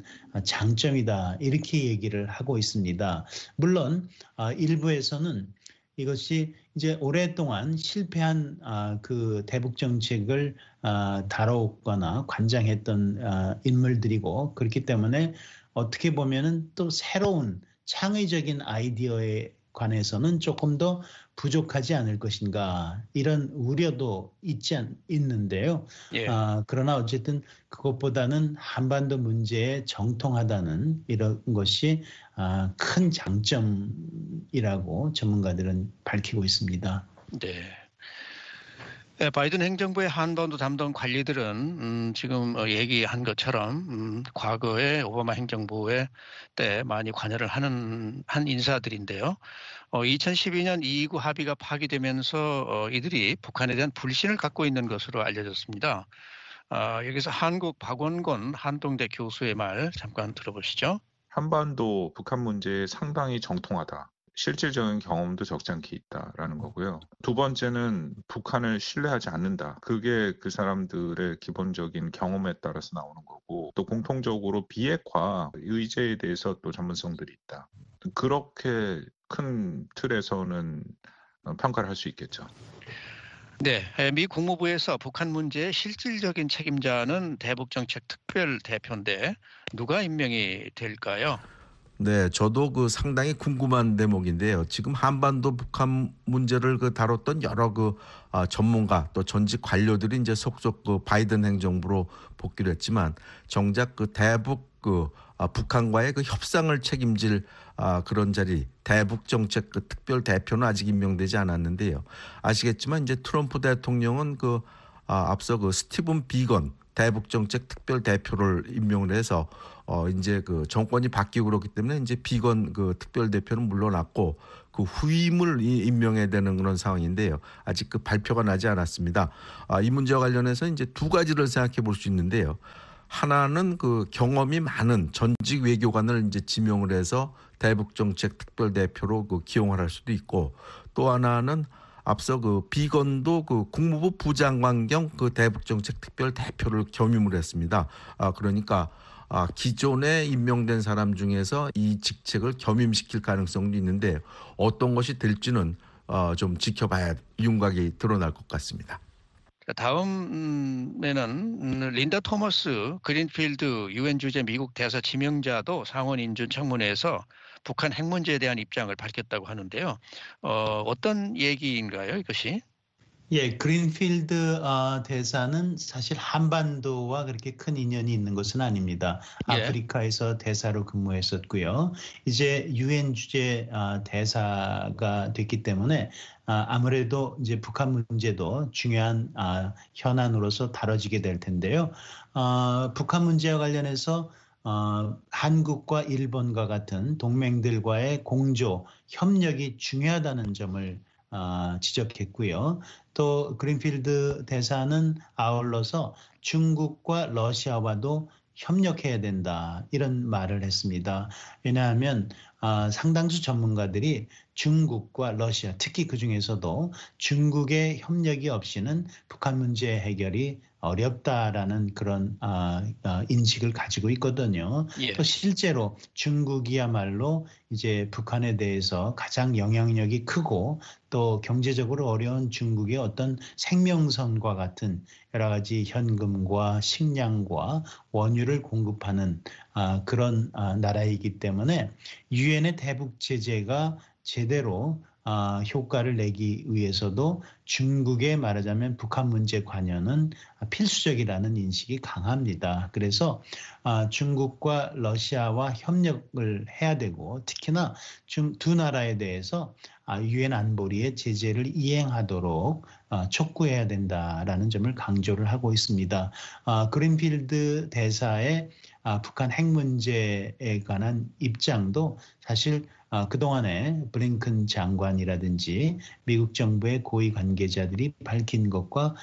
장점이다. 이렇게 얘기를 하고 있습니다. 물론 아, 일부에서는 이것이 이제 오랫동안 실패한 아, 그 대북 정책을 아, 다뤄왔거나 관장했던 아, 인물들이고 그렇기 때문에 어떻게 보면은 또 새로운 창의적인 아이디어에 관해서는 조금 더 부족하지 않을 것인가 이런 우려도 있지 않, 있는데요. 예. 아, 그러나 어쨌든 그것보다는 한반도 문제에 정통하다는 이런 것이 아, 큰 장점이라고 전문가들은 밝히고 있습니다. 네. 네, 바이든 행정부의 한반도 담당 관리들은 음, 지금 어, 얘기한 것처럼 음, 과거에 오바마 행정부의 때 많이 관여를 하는 한 인사들인데요. 어, 이천십이 년 이이구 합의가 파기되면서 어, 이들이 북한에 대한 불신을 갖고 있는 것으로 알려졌습니다. 어, 여기서 한국 박원곤 한동대 교수의 말 잠깐 들어보시죠. 한반도 북한 문제에 상당히 정통하다. 실질적인 경험도 적지 않게 있다라는 거고요. 두 번째는 북한을 신뢰하지 않는다. 그게 그 사람들의 기본적인 경험에 따라서 나오는 거고, 또 공통적으로 비핵화 의제에 대해서 또 전문성들이 있다. 그렇게 큰 틀에서는 평가를 할 수 있겠죠. 네, 미 국무부에서 북한 문제의 실질적인 책임자는 대북정책 특별 대표인데 누가 임명이 될까요? 네, 저도 그 상당히 궁금한 대목인데요. 지금 한반도 북한 문제를 그 다뤘던 여러 그 아, 전문가 또 전직 관료들이 이제 속속 그 바이든 행정부로 복귀를 했지만 정작 그 대북 그 아, 북한과의 그 협상을 책임질 아, 그런 자리 대북 정책 그 특별 대표는 아직 임명되지 않았는데요. 아시겠지만 이제 트럼프 대통령은 그 아, 앞서 그 스티븐 비건 대북 정책 특별 대표를 임명을 해서 어 이제 그 정권이 바뀌고 그렇기 때문에 이제 비건 그 특별 대표는 물러났고 그 후임을 임명해야 되는 그런 상황인데요. 아직 그 발표가 나지 않았습니다. 아, 이 문제와 관련해서 이제 두 가지를 생각해 볼 수 있는데요. 하나는 그 경험이 많은 전직 외교관을 이제 지명을 해서 대북 정책 특별 대표로 그 기용을 할 수도 있고, 또 하나는 앞서 그 비건도 그 국무부 부장관 겸 그 대북 정책 특별 대표를 겸임을 했습니다. 아, 그러니까 아, 기존에 임명된 사람 중에서 이 직책을 겸임시킬 가능성도 있는데 어떤 것이 될지는 어, 좀 지켜봐야 윤곽이 드러날 것 같습니다. 다음에는 린다 토머스 그린필드 유엔 주재 미국 대사 지명자도 상원 인준 청문회에서 북한 핵 문제에 대한 입장을 밝혔다고 하는데요. 어, 어떤 얘기인가요, 이것이? 예, 그린필드 어, 대사는 사실 한반도와 그렇게 큰 인연이 있는 것은 아닙니다. 예. 아프리카에서 대사로 근무했었고요. 이제 유엔 주재 어, 대사가 됐기 때문에 어, 아무래도 이제 북한 문제도 중요한 어, 현안으로서 다뤄지게 될 텐데요. 어, 북한 문제와 관련해서 어, 한국과 일본과 같은 동맹들과의 공조, 협력이 중요하다는 점을 어, 지적했고요. 또 그린필드 대사는 아울러서 중국과 러시아와도 협력해야 된다 이런 말을 했습니다. 왜냐하면 어, 상당수 전문가들이 중국과 러시아, 특히 그중에서도 중국의 협력이 없이는 북한 문제 해결이 어렵다라는 그런 어, 어, 인식을 가지고 있거든요. 예. 또 실제로 중국이야말로 이제 북한에 대해서 가장 영향력이 크고 또 경제적으로 어려운 중국의 어떤 생명선과 같은 여러 가지 현금과 식량과 원유를 공급하는 아, 그런 아, 나라이기 때문에 유엔의 대북 제재가 제대로 아, 효과를 내기 위해서도 중국의 말하자면 북한 문제 관여는 필수적이라는 인식이 강합니다. 그래서 아, 중국과 러시아와 협력을 해야 되고 특히나 중, 두 나라에 대해서 아, 유엔 안보리의 제재를 이행하도록 아, 촉구해야 된다라는 점을 강조를 하고 있습니다. 아, 그린필드 대사의 아, 북한 핵 문제에 관한 입장도 사실 아, 그동안에 블링컨 장관이라든지 미국 정부의 고위 관계자들이 밝힌 것과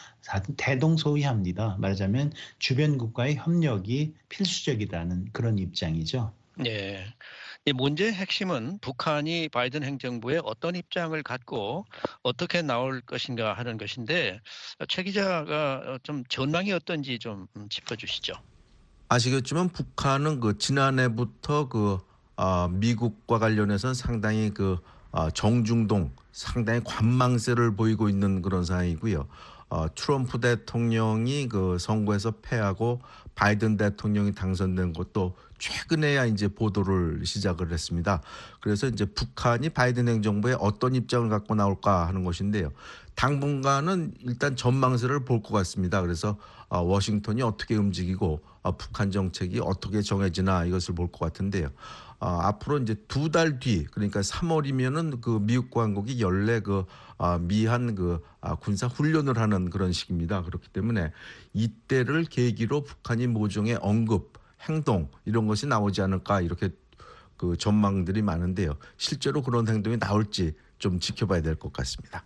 대동소이합니다. 말하자면 주변 국가의 협력이 필수적이라는 그런 입장이죠. 네. 이 문제의 핵심은 북한이 바이든 행정부에 어떤 입장을 갖고 어떻게 나올 것인가 하는 것인데 최 기자가 좀 전망이 어떤지 좀 짚어주시죠. 아시겠지만 북한은 그 지난해부터 그 어, 미국과 관련해서는 상당히 그 어, 정중동, 상당히 관망세를 보이고 있는 그런 상황이고요. 어, 트럼프 대통령이 그 선거에서 패하고 바이든 대통령이 당선된 것도 최근에야 이제 보도를 시작을 했습니다. 그래서 이제 북한이 바이든 행정부에 어떤 입장을 갖고 나올까 하는 것인데요. 당분간은 일단 전망세를 볼 것 같습니다. 그래서 어, 워싱턴이 어떻게 움직이고 어, 북한 정책이 어떻게 정해지나 이것을 볼 것 같은데요. 어, 앞으로 이제 두 달 뒤, 그러니까 삼월이면은 그 미국 관국이 연례 그 어, 미한 그 아, 군사 훈련을 하는 그런 시기입니다. 그렇기 때문에 이때를 계기로 북한이 모종의 언급, 행동 이런 것이 나오지 않을까 이렇게 그 전망들이 많은데요. 실제로 그런 행동이 나올지 좀 지켜봐야 될 것 같습니다.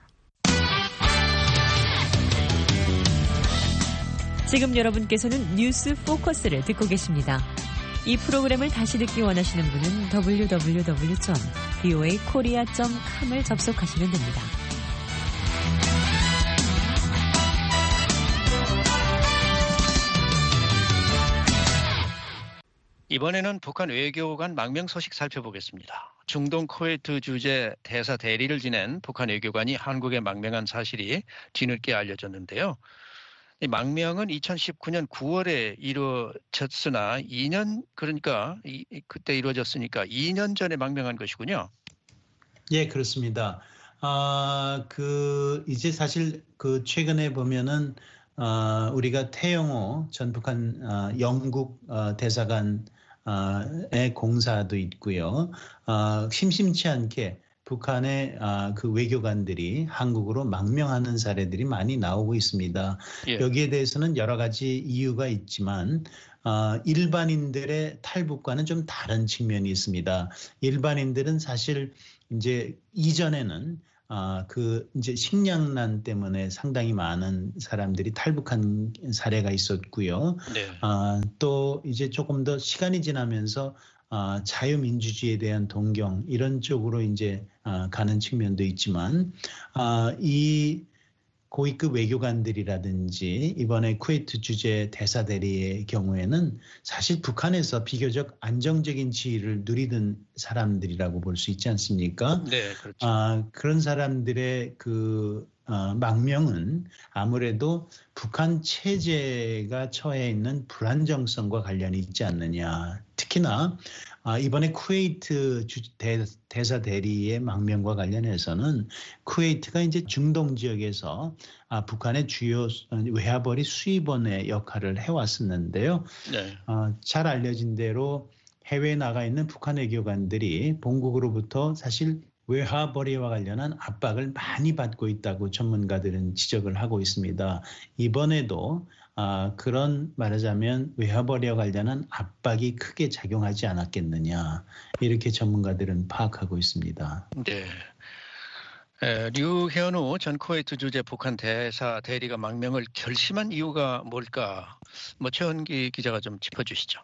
지금 여러분께서는 뉴스 포커스를 듣고 계십니다. 이 프로그램을 다시 듣기 원하시는 분은 더블유 더블유 더블유 점 브이오에이 코리아 점 컴을 접속하시면 됩니다. 이번에는 북한 외교관 망명 소식 살펴보겠습니다. 중동 쿠웨이트 주재 대사 대리를 지낸 북한 외교관이 한국에 망명한 사실이 뒤늦게 알려졌는데요. 이 망명은 이천십구 년 구월에 이루어졌으나 이 년 그러니까 이, 그때 이루어졌으니까 이 년 전에 망명한 것이군요. 예, 그렇습니다. 아, 그 이제 사실 그 최근에 보면은 어, 우리가 태영호 전 북한 어, 영국 어, 대사관의 공사도 있고요. 어, 심심치 않게 북한의 아, 그 외교관들이 한국으로 망명하는 사례들이 많이 나오고 있습니다. 예. 여기에 대해서는 여러 가지 이유가 있지만 어, 일반인들의 탈북과는 좀 다른 측면이 있습니다. 일반인들은 사실 이제 이전에는 아, 그 이제 식량난 때문에 상당히 많은 사람들이 탈북한 사례가 있었고요. 네. 아, 또 이제 조금 더 시간이 지나면서 아, 자유민주주의에 대한 동경 이런 쪽으로 이제 아, 가는 측면도 있지만 아, 이 고위급 외교관들이라든지 이번에 쿠웨이트 주재 대사 대리의 경우에는 사실 북한에서 비교적 안정적인 지위를 누리던 사람들이라고 볼 수 있지 않습니까? 네, 그렇죠. 아, 그런 사람들의 그 어, 망명은 아무래도 북한 체제가 처해 있는 불안정성과 관련이 있지 않느냐. 특히나 아, 이번에 쿠웨이트 주, 대, 대사 대리의 망명과 관련해서는 쿠웨이트가 이제 중동 지역에서 아, 북한의 주요 외화벌이 수입원의 역할을 해왔었는데요. 네. 어, 잘 알려진 대로 해외에 나가 있는 북한 외교관들이 본국으로부터 사실 외화벌이와 관련한 압박을 많이 받고 있다고 전문가들은 지적을 하고 있습니다. 이번에도 아, 그런 말하자면 외화벌이와 관련한 압박이 크게 작용하지 않았겠느냐 이렇게 전문가들은 파악하고 있습니다. 네. 에, 류현우 전 쿠웨이트 주재 북한 대사 대리가 망명을 결심한 이유가 뭘까? 뭐 최원기 기자가 좀 짚어주시죠.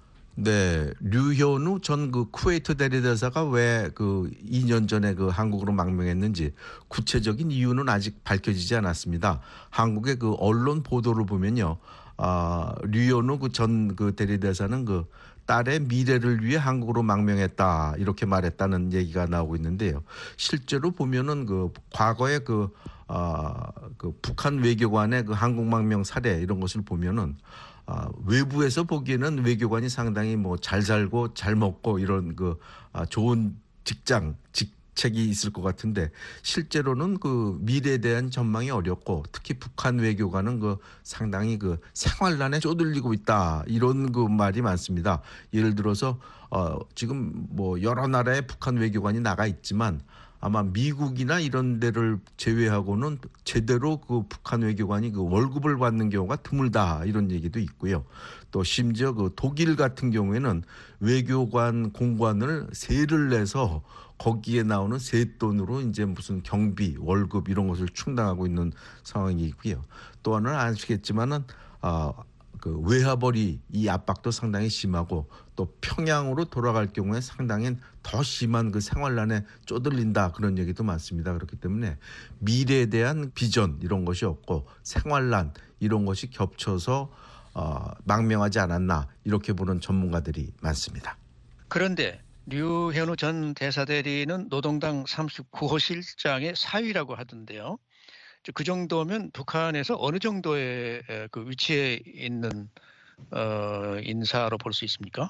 네, 류현우 전 그 쿠웨이트 대리대사가 왜 그 이 년 전에 그 한국으로 망명했는지 구체적인 이유는 아직 밝혀지지 않았습니다. 한국의 그 언론 보도를 보면요, 아, 류현우 그 전 그 대리대사는 그 딸의 미래를 위해 한국으로 망명했다 이렇게 말했다는 얘기가 나오고 있는데요. 실제로 보면은 그 과거에 그, 아, 그 북한 외교관의 그 한국 망명 사례 이런 것을 보면은. 아, 외부에서 보기에는 외교관이 상당히 뭐 잘 살고 잘 먹고 이런 그 아, 좋은 직장, 직책이 있을 것 같은데 실제로는 그 미래에 대한 전망이 어렵고 특히 북한 외교관은 그 상당히 그 생활난에 쪼들리고 있다 이런 그 말이 많습니다. 예를 들어서 어, 지금 뭐 여러 나라의 북한 외교관이 나가 있지만 아마 미국이나 이런 데를 제외하고는 제대로 그 북한 외교관이 그 월급을 받는 경우가 드물다 이런 얘기도 있고요. 또 심지어 그 독일 같은 경우에는 외교관 공관을 세를 내서 거기에 나오는 세돈으로 이제 무슨 경비, 월급 이런 것을 충당하고 있는 상황이 있고요. 또 하나는 아시겠지만은 아, 그 외화벌이 이 압박도 상당히 심하고 또 평양으로 돌아갈 경우에 상당히 더 심한 그 생활난에 쪼들린다 그런 얘기도 많습니다. 그렇기 때문에 미래에 대한 비전 이런 것이 없고 생활난 이런 것이 겹쳐서 어, 망명하지 않았나 이렇게 보는 전문가들이 많습니다. 그런데 류현우 전 대사대리는 노동당 삼십구 호 실장의 사위라고 하던데요. 그 정도면 북한에서 어느 정도의 그 위치에 있는 어, 인사로 볼 수 있습니까?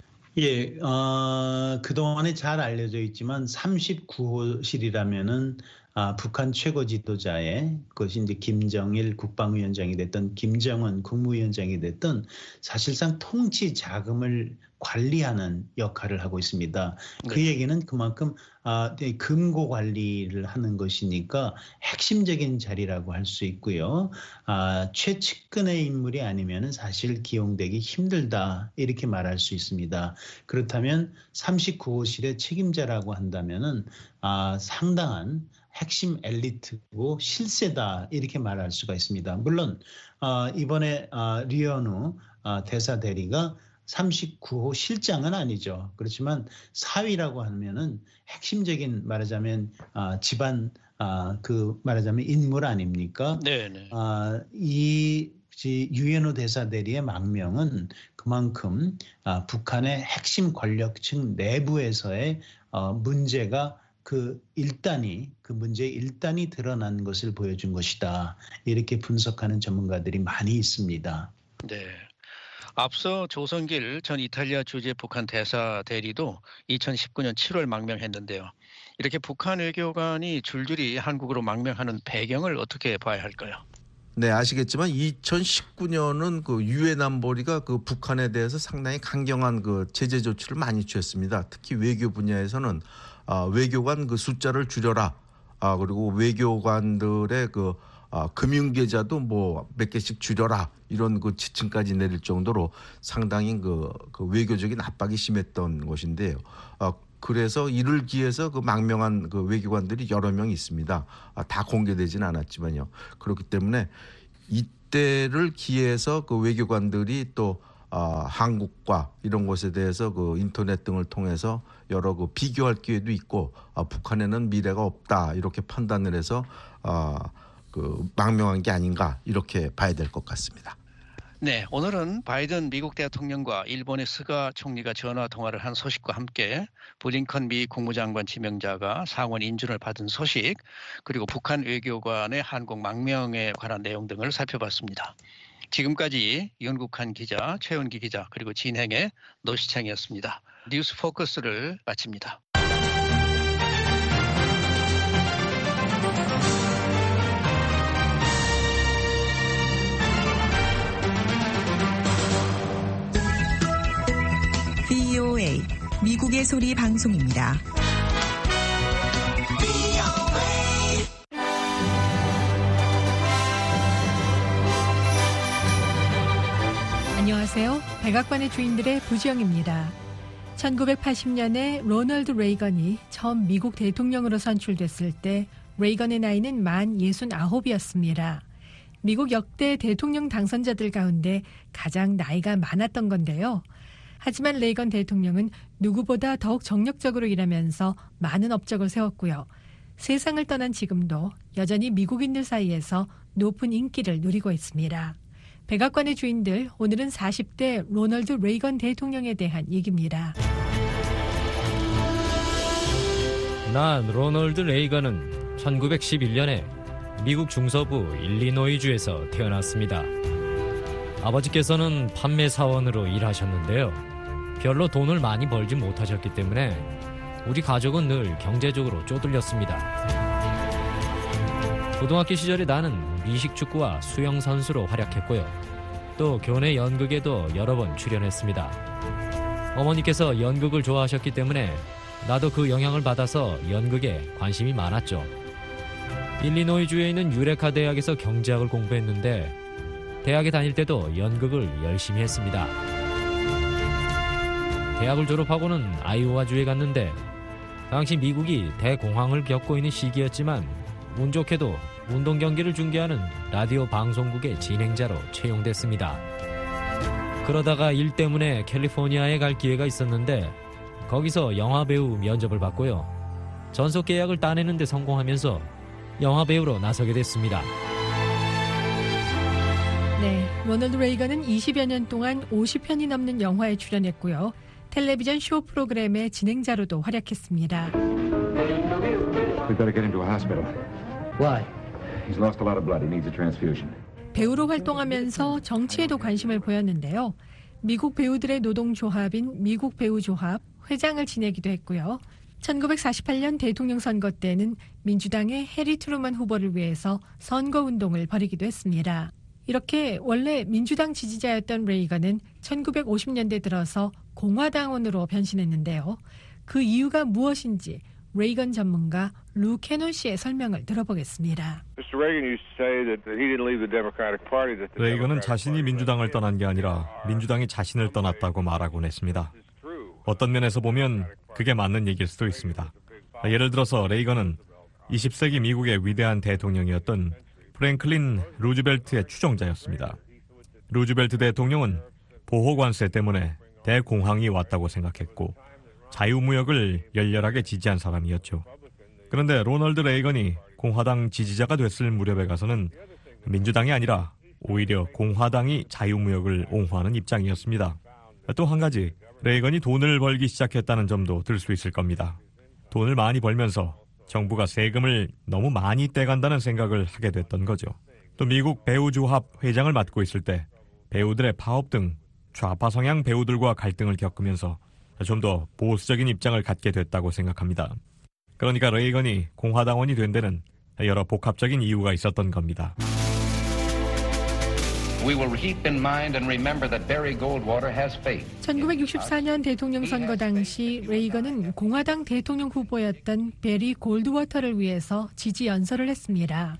예, 어, 그동안에 잘 알려져 있지만 삼십구 호실이라면은 아, 북한 최고 지도자의 그것이 이제 김정일 국방위원장이 됐던 김정은 국무위원장이 됐던 사실상 통치 자금을 관리하는 역할을 하고 있습니다. 그 네. 얘기는 그만큼 아, 금고 관리를 하는 것이니까 핵심적인 자리라고 할 수 있고요. 아, 최측근의 인물이 아니면 사실 기용되기 힘들다 이렇게 말할 수 있습니다. 그렇다면 삼십구 호실의 책임자라고 한다면은 아, 상당한 핵심 엘리트고 실세다 이렇게 말할 수가 있습니다. 물론 아, 이번에 아, 리현우 아, 대사 대리가 삼십구 호 실장은 아니죠. 그렇지만 사위라고 하면은 핵심적인 말하자면 아, 집안 아, 그 말하자면 인물 아닙니까? 네네. 아, 이 유엔오 대사 대리의 망명은 그만큼 아, 북한의 핵심 권력층 내부에서의 어, 문제가 그 일단이 그 문제의 일단이 드러난 것을 보여준 것이다. 이렇게 분석하는 전문가들이 많이 있습니다. 네. 앞서 조성길 전 이탈리아 주재 북한 대사 대리도 이천십구 년 칠월 망명했는데요. 이렇게 북한 외교관이 줄줄이 한국으로 망명하는 배경을 어떻게 봐야 할까요? 네, 아시겠지만 이천십구 년은 그 유엔 안보리가 그 북한에 대해서 상당히 강경한 그 제재 조치를 많이 취했습니다. 특히 외교 분야에서는 아, 외교관 그 숫자를 줄여라. 아, 그리고 외교관들의 그 아, 금융 계좌도 뭐 몇 개씩 줄여라. 이런 그 지침까지 내릴 정도로 상당히 그, 그 외교적인 압박이 심했던 것인데요. 아, 그래서 이를 기해서 그 망명한 그 외교관들이 여러 명 있습니다. 아, 다 공개되지는 않았지만요. 그렇기 때문에 이때를 기해서 그 외교관들이 또 아, 한국과 이런 것에 대해서 그 인터넷 등을 통해서 여러 그 비교할 기회도 있고 아, 북한에는 미래가 없다 이렇게 판단을 해서 아, 그 망명한 게 아닌가 이렇게 봐야 될 것 같습니다. 네, 오늘은 바이든 미국 대통령과 일본의 스가 총리가 전화 통화를 한 소식과 함께 블링컨 미 국무장관 지명자가 상원 인준을 받은 소식, 그리고 북한 외교관의 한국 망명에 관한 내용 등을 살펴봤습니다. 지금까지 윤국한 기자, 최은기 기자, 그리고 진행의 노시창이었습니다. 뉴스 포커스를 마칩니다. 브이오에이 미국의 소리 방송입니다. 안녕하세요. 백악관의 주인들의 부지영입니다. 천구백팔십 년에 로널드 레이건이 처음 미국 대통령으로 선출됐을 때 레이건의 나이는 만 예순아홉이었습니다. 미국 역대 대통령 당선자들 가운데 가장 나이가 많았던 건데요. 하지만 레이건 대통령은 누구보다 더욱 정력적으로 일하면서 많은 업적을 세웠고요. 세상을 떠난 지금도 여전히 미국인들 사이에서 높은 인기를 누리고 있습니다. 백악관의 주인들, 오늘은 사십 대 로널드 레이건 대통령에 대한 얘기입니다. 난 로널드 레이건은 천구백십일 년에 미국 중서부 일리노이주에서 태어났습니다. 아버지께서는 판매 사원으로 일하셨는데요. 별로 돈을 많이 벌지 못하셨기 때문에 우리 가족은 늘 경제적으로 쪼들렸습니다. 고등학교 시절에 나는 미식축구와 수영 선수로 활약했고요. 또 교내 연극에도 여러 번 출연했습니다. 어머니께서 연극을 좋아하셨기 때문에 나도 그 영향을 받아서 연극에 관심이 많았죠. 일리노이주에 있는 유레카 대학에서 경제학을 공부했는데 대학에 다닐 때도 연극을 열심히 했습니다. 대학을 졸업하고는 아이오와주에 갔는데 당시 미국이 대공황을 겪고 있는 시기였지만 운 좋게도 운동 경기를 중계하는 라디오 방송국의 진행자로 채용됐습니다. 그러다가 일 때문에 캘리포니아에 갈 기회가 있었는데 거기서 영화배우 면접을 받고요. 전속 계약을 따내는 데 성공하면서 영화배우로 나서게 됐습니다. 네, 로널드 레이건은 이십여 년 동안 오십 편이 넘는 영화에 출연했고요. 텔레비전 쇼 프로그램의 진행자로도 활약했습니다. We better get into a hospital. Why? He's lost a lot of blood. He needs a transfusion. 배우로 활동하면서 정치에도 관심을 보였는데요. 미국 배우들의 노동조합인 미국 배우조합 회장을 지내기도 했고요. 천구백사십팔 년 대통령 선거 때는 민주당의 해리 트루먼 후보를 위해서 선거운동을 벌이기도 했습니다. 이렇게 원래 민주당 지지자였던 레이건은 천구백오십 년대 들어서 공화당원으로 변신했는데요. 그 이유가 무엇인지 레이건 전문가 루 캐논 씨의 설명을 들어보겠습니다. 레이건은 자신이 민주당을 떠난 게 아니라 민주당이 자신을 떠났다고 말하곤 했습니다. 어떤 면에서 보면 그게 맞는 얘기일 수도 있습니다. 예를 들어서 레이건은 이십 세기 미국의 위대한 대통령이었던 프랭클린 루즈벨트의 추종자였습니다. 루즈벨트 대통령은 보호관세 때문에 대공황이 왔다고 생각했고 자유무역을 열렬하게 지지한 사람이었죠. 그런데 로널드 레이건이 공화당 지지자가 됐을 무렵에 가서는 민주당이 아니라 오히려 공화당이 자유무역을 옹호하는 입장이었습니다. 또 한 가지, 레이건이 돈을 벌기 시작했다는 점도 들 수 있을 겁니다. 돈을 많이 벌면서 정부가 세금을 너무 많이 떼간다는 생각을 하게 됐던 거죠. 또 미국 배우조합 회장을 맡고 있을 때 배우들의 파업 등 좌파 성향 배우들과 갈등을 겪으면서 좀 더 보수적인 입장을 갖게 됐다고 생각합니다. 그러니까 레이건이 공화당원이 된 데는 여러 복합적인 이유가 있었던 겁니다. 천구백육십사 년 대통령 선거 당시 레이건은 공화당 대통령 후보였던 베리 골드워터를 위해서 지지 연설을 했습니다.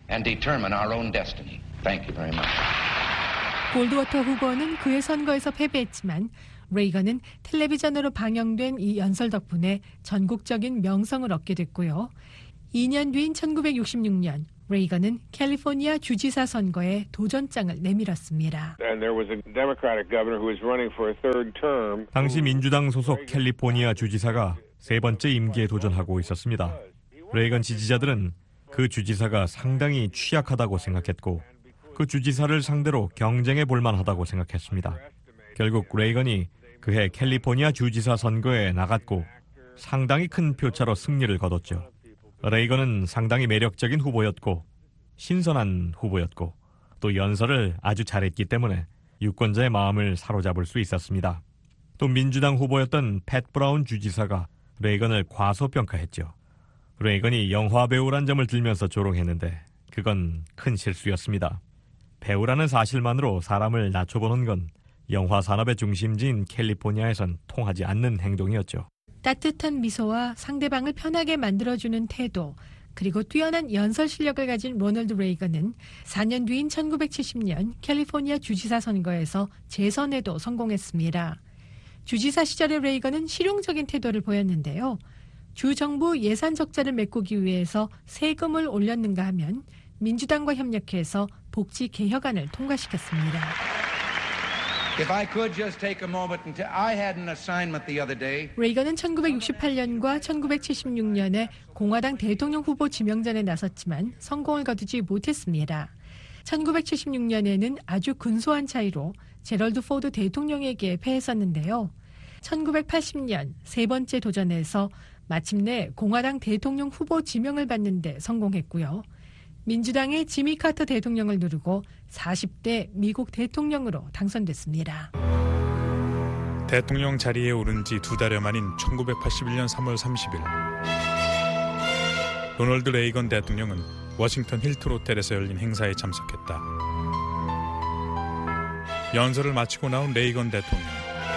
골드워터 후보는 그의 선거에서 패배했지만 레이건은 텔레비전으로 방영된 이 연설 덕분에 전국적인 명성을 얻게 됐고요. 이 년 뒤인 천구백육십육 년 레이건은 캘리포니아 주지사 선거에 도전장을 내밀었습니다. 당시 민주당 소속 캘리포니아 주지사가 세 번째 임기에 도전하고 있었습니다. 레이건 지지자들은 그 주지사가 상당히 취약하다고 생각했고 그 주지사를 상대로 경쟁해 볼 만하다고 생각했습니다. 결국 레이건이 그해 캘리포니아 주지사 선거에 나갔고 상당히 큰 표차로 승리를 거뒀죠. 레이건은 상당히 매력적인 후보였고 신선한 후보였고 또 연설을 아주 잘했기 때문에 유권자의 마음을 사로잡을 수 있었습니다. 또 민주당 후보였던 팻 브라운 주지사가 레이건을 과소평가했죠. 레이건이 영화 배우란 점을 들면서 조롱했는데 그건 큰 실수였습니다. 배우라는 사실만으로 사람을 낮춰보는 건 영화 산업의 중심지인 캘리포니아에선 통하지 않는 행동이었죠. 따뜻한 미소와 상대방을 편하게 만들어주는 태도, 그리고 뛰어난 연설 실력을 가진 로널드 레이건은 사 년 뒤인 천구백칠십 년 캘리포니아 주지사 선거에서 재선에도 성공했습니다. 주지사 시절의 레이건은 실용적인 태도를 보였는데요. 주 정부 예산 적자를 메꾸기 위해서 세금을 올렸는가 하면 민주당과 협력해서 복지 개혁안을 통과시켰습니다. 레이건은 천구백육십팔 년과 천구백칠십육 년에 공화당 대통령 후보 지명전에 나섰지만 성공을 거두지 못했습니다. 천구백칠십육 년에는 아주 근소한 차이로 제럴드 포드 대통령에게 패했었는데요. 천구백팔십 년 세 번째 도전에서 마침내 공화당 대통령 후보 지명을 받는 데 성공했고요. 민주당의 지미 카터 대통령을 누르고 사십 대 미국 대통령으로 당선됐습니다. 대통령 자리에 오른 지 두 달여 만인 천구백팔십일 년 삼월 삼십일 로널드 레이건 대통령은 워싱턴 힐튼 호텔에서 열린 행사에 참석했다. 연설을 마치고 나온 레이건 대통령.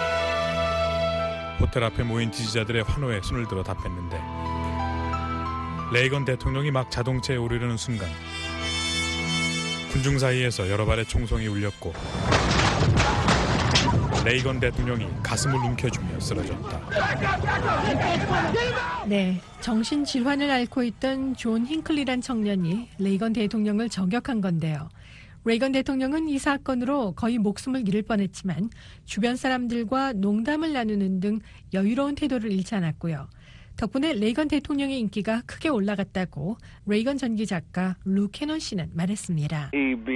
호텔 앞에 모인 지지자들의 환호에 손을 들어 답했는데 레이건 대통령이 막 자동차에 오르려는 순간 군중 사이에서 여러 발의 총성이 울렸고 레이건 대통령이 가슴을 움켜쥐며 쓰러졌다. 네, 정신질환을 앓고 있던 존 힌클리란 청년이 레이건 대통령을 저격한 건데요. 레이건 대통령은 이 사건으로 거의 목숨을 잃을 뻔했지만 주변 사람들과 농담을 나누는 등 여유로운 태도를 잃지 않았고요. 덕분에 레이건 대통령의 인기가 크게 올라갔다고 레이건 전기 작가 루 캐논 씨는 말했습니다.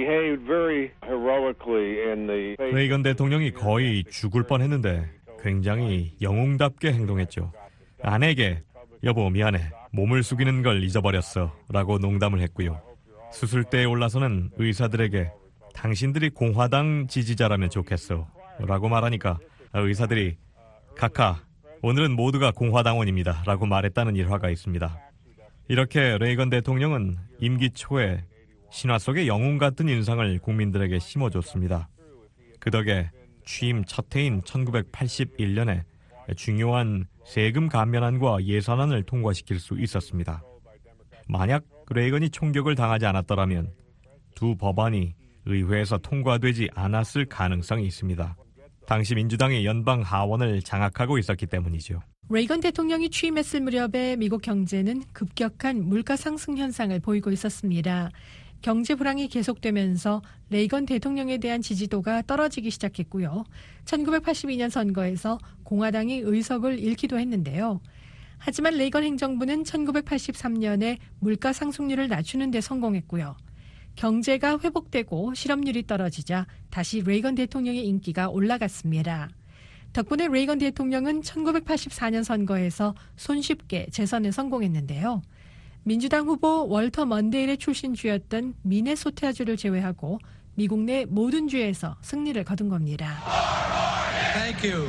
레이건 대통령이 거의 죽을 뻔했는데 굉장히 영웅답게 행동했죠. 아내에게 여보 미안해 몸을 숙이는 걸 잊어버렸어 라고 농담을 했고요. 수술대에 올라서는 의사들에게 당신들이 공화당 지지자라면 좋겠어 라고 말하니까 의사들이 카카 오늘은 모두가 공화당원입니다 라고 말했다는 일화가 있습니다. 이렇게 레이건 대통령은 임기 초에 신화 속의 영웅 같은 인상을 국민들에게 심어줬습니다. 그 덕에 취임 첫 해인 천구백팔십일 년에 중요한 세금 감면안과 예산안을 통과시킬 수 있었습니다. 만약 레이건이 총격을 당하지 않았더라면 두 법안이 의회에서 통과되지 않았을 가능성이 있습니다. 당시 민주당이 연방 하원을 장악하고 있었기 때문이죠. 레이건 대통령이 취임했을 무렵에 미국 경제는 급격한 물가 상승 현상을 보이고 있었습니다. 경제 불황이 계속되면서 레이건 대통령에 대한 지지도가 떨어지기 시작했고요. 천구백팔십이 년 선거에서 공화당이 의석을 잃기도 했는데요. 하지만 레이건 행정부는 천구백팔십삼 년에 물가 상승률을 낮추는 데 성공했고요. 경제가 회복되고 실업률이 떨어지자 다시 레이건 대통령의 인기가 올라갔습니다. 덕분에 레이건 대통령은 천구백팔십사 년 선거에서 손쉽게 재선에 성공했는데요. 민주당 후보 월터 먼데일의 출신주였던 미네소타주를 제외하고 미국 내 모든 주에서 승리를 거둔 겁니다. Thank you.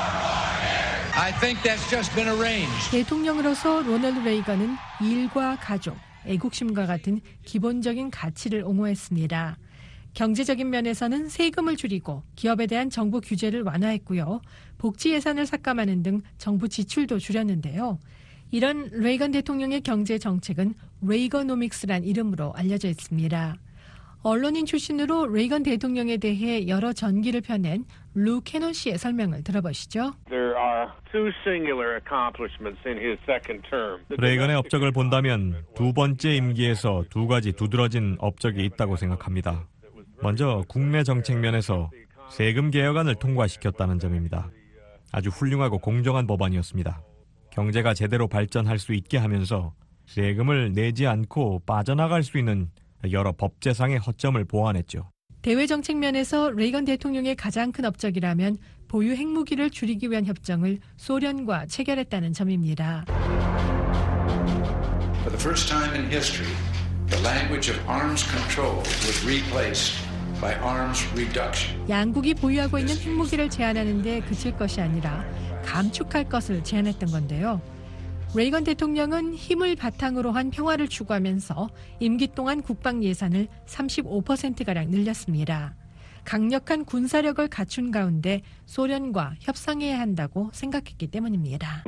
I think that's just been arranged. 대통령으로서 로널드 레이건은 일과 가족, 애국심과 같은 기본적인 가치를 옹호했습니다. 경제적인 면에서는 세금을 줄이고 기업에 대한 정부 규제를 완화했고요. 복지 예산을 삭감하는 등 정부 지출도 줄였는데요. 이런 레이건 대통령의 경제 정책은 레이거노믹스란 이름으로 알려져 있습니다. 언론인 출신으로 레이건 대통령에 대해 여러 전기를 펴낸 루 캐논 씨의 설명을 들어보시죠. There are two singular accomplishments in his second term. 레이건의 업적을 본다면 두 번째 임기에서 두 가지 두드러진 업적이 있다고 생각합니다. 먼저 국내 정책 면에서 세금 개혁안을 통과시켰다는 점입니다. 아주 훌륭하고 공정한 법안이었습니다. 경제가 제대로 발전할 수 있게 하면서 세금을 내지 않고 빠져나갈 수 있는 여러 법제상의 허점을 보완했죠. 대외 정책 면에서 레이건 대통령의 가장 큰 업적이라면 보유 핵무기를 줄이기 위한 협정을 소련과 체결했다는 점입니다. For the first time in history, the language of arms control was replaced by arms reduction. 양국이 보유하고 있는 핵무기를 제한하는 데 그칠 것이 아니라 감축할 것을 제안했던 건데요. 레이건 대통령은 힘을 바탕으로 한 평화를 추구하면서 임기 동안 국방 예산을 삼십오 퍼센트가량 늘렸습니다. 강력한 군사력을 갖춘 가운데 소련과 협상해야 한다고 생각했기 때문입니다.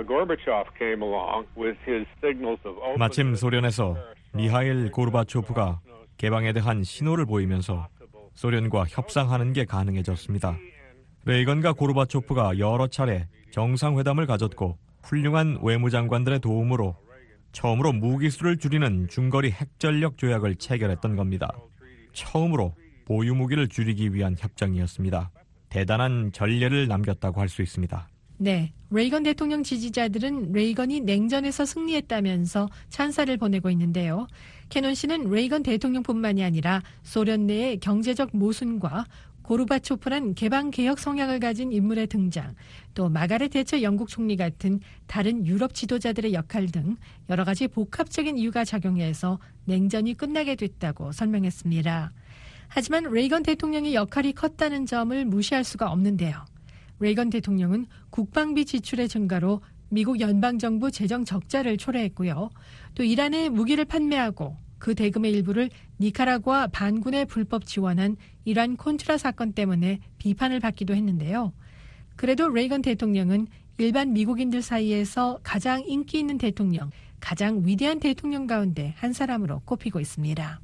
마침 소련에서 미하일 고르바초프가 개방에 대한 신호를 보이면서 소련과 협상하는 게 가능해졌습니다. 레이건과 고르바초프가 여러 차례 정상회담을 가졌고 훌륭한 외무장관들의 도움으로 처음으로 무기수를 줄이는 중거리 핵전력 조약을 체결했던 겁니다. 처음으로 보유 무기를 줄이기 위한 협정이었습니다. 대단한 전례를 남겼다고 할 수 있습니다. 네, 레이건 대통령 지지자들은 레이건이 냉전에서 승리했다면서 찬사를 보내고 있는데요. 캐논 씨는 레이건 대통령뿐만이 아니라 소련 내의 경제적 모순과 고르바초프란 개방개혁 성향을 가진 인물의 등장, 또 마가렛 대처 영국 총리 같은 다른 유럽 지도자들의 역할 등 여러 가지 복합적인 이유가 작용해서 냉전이 끝나게 됐다고 설명했습니다. 하지만 레이건 대통령의 역할이 컸다는 점을 무시할 수가 없는데요. 레이건 대통령은 국방비 지출의 증가로 미국 연방정부 재정 적자를 초래했고요. 또 이란에 무기를 판매하고 그 대금의 일부를 니카라구아 반군에 불법 지원한 이란 콘트라 사건 때문에 비판을 받기도 했는데요. 그래도 레이건 대통령은 일반 미국인들 사이에서 가장 인기 있는 대통령, 가장 위대한 대통령 가운데 한 사람으로 꼽히고 있습니다.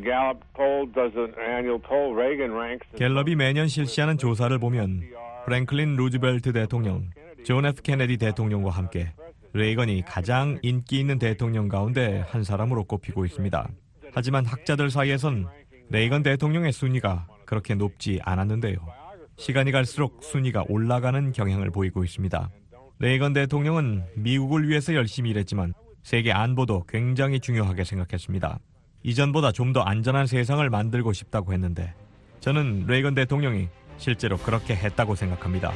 갤럽이 매년 실시하는 조사를 보면 프랭클린 루즈벨트 대통령, 존 에프 케네디 대통령과 함께 레이건이 가장 인기 있는 대통령 가운데 한 사람으로 꼽히고 있습니다. 하지만 학자들 사이에선 레이건 대통령의 순위가 그렇게 높지 않았는데요. 시간이 갈수록 순위가 올라가는 경향을 보이고 있습니다. 레이건 대통령은 미국을 위해서 열심히 일했지만 세계 안보도 굉장히 중요하게 생각했습니다. 이전보다 좀 더 안전한 세상을 만들고 싶다고 했는데 저는 레이건 대통령이 실제로 그렇게 했다고 생각합니다.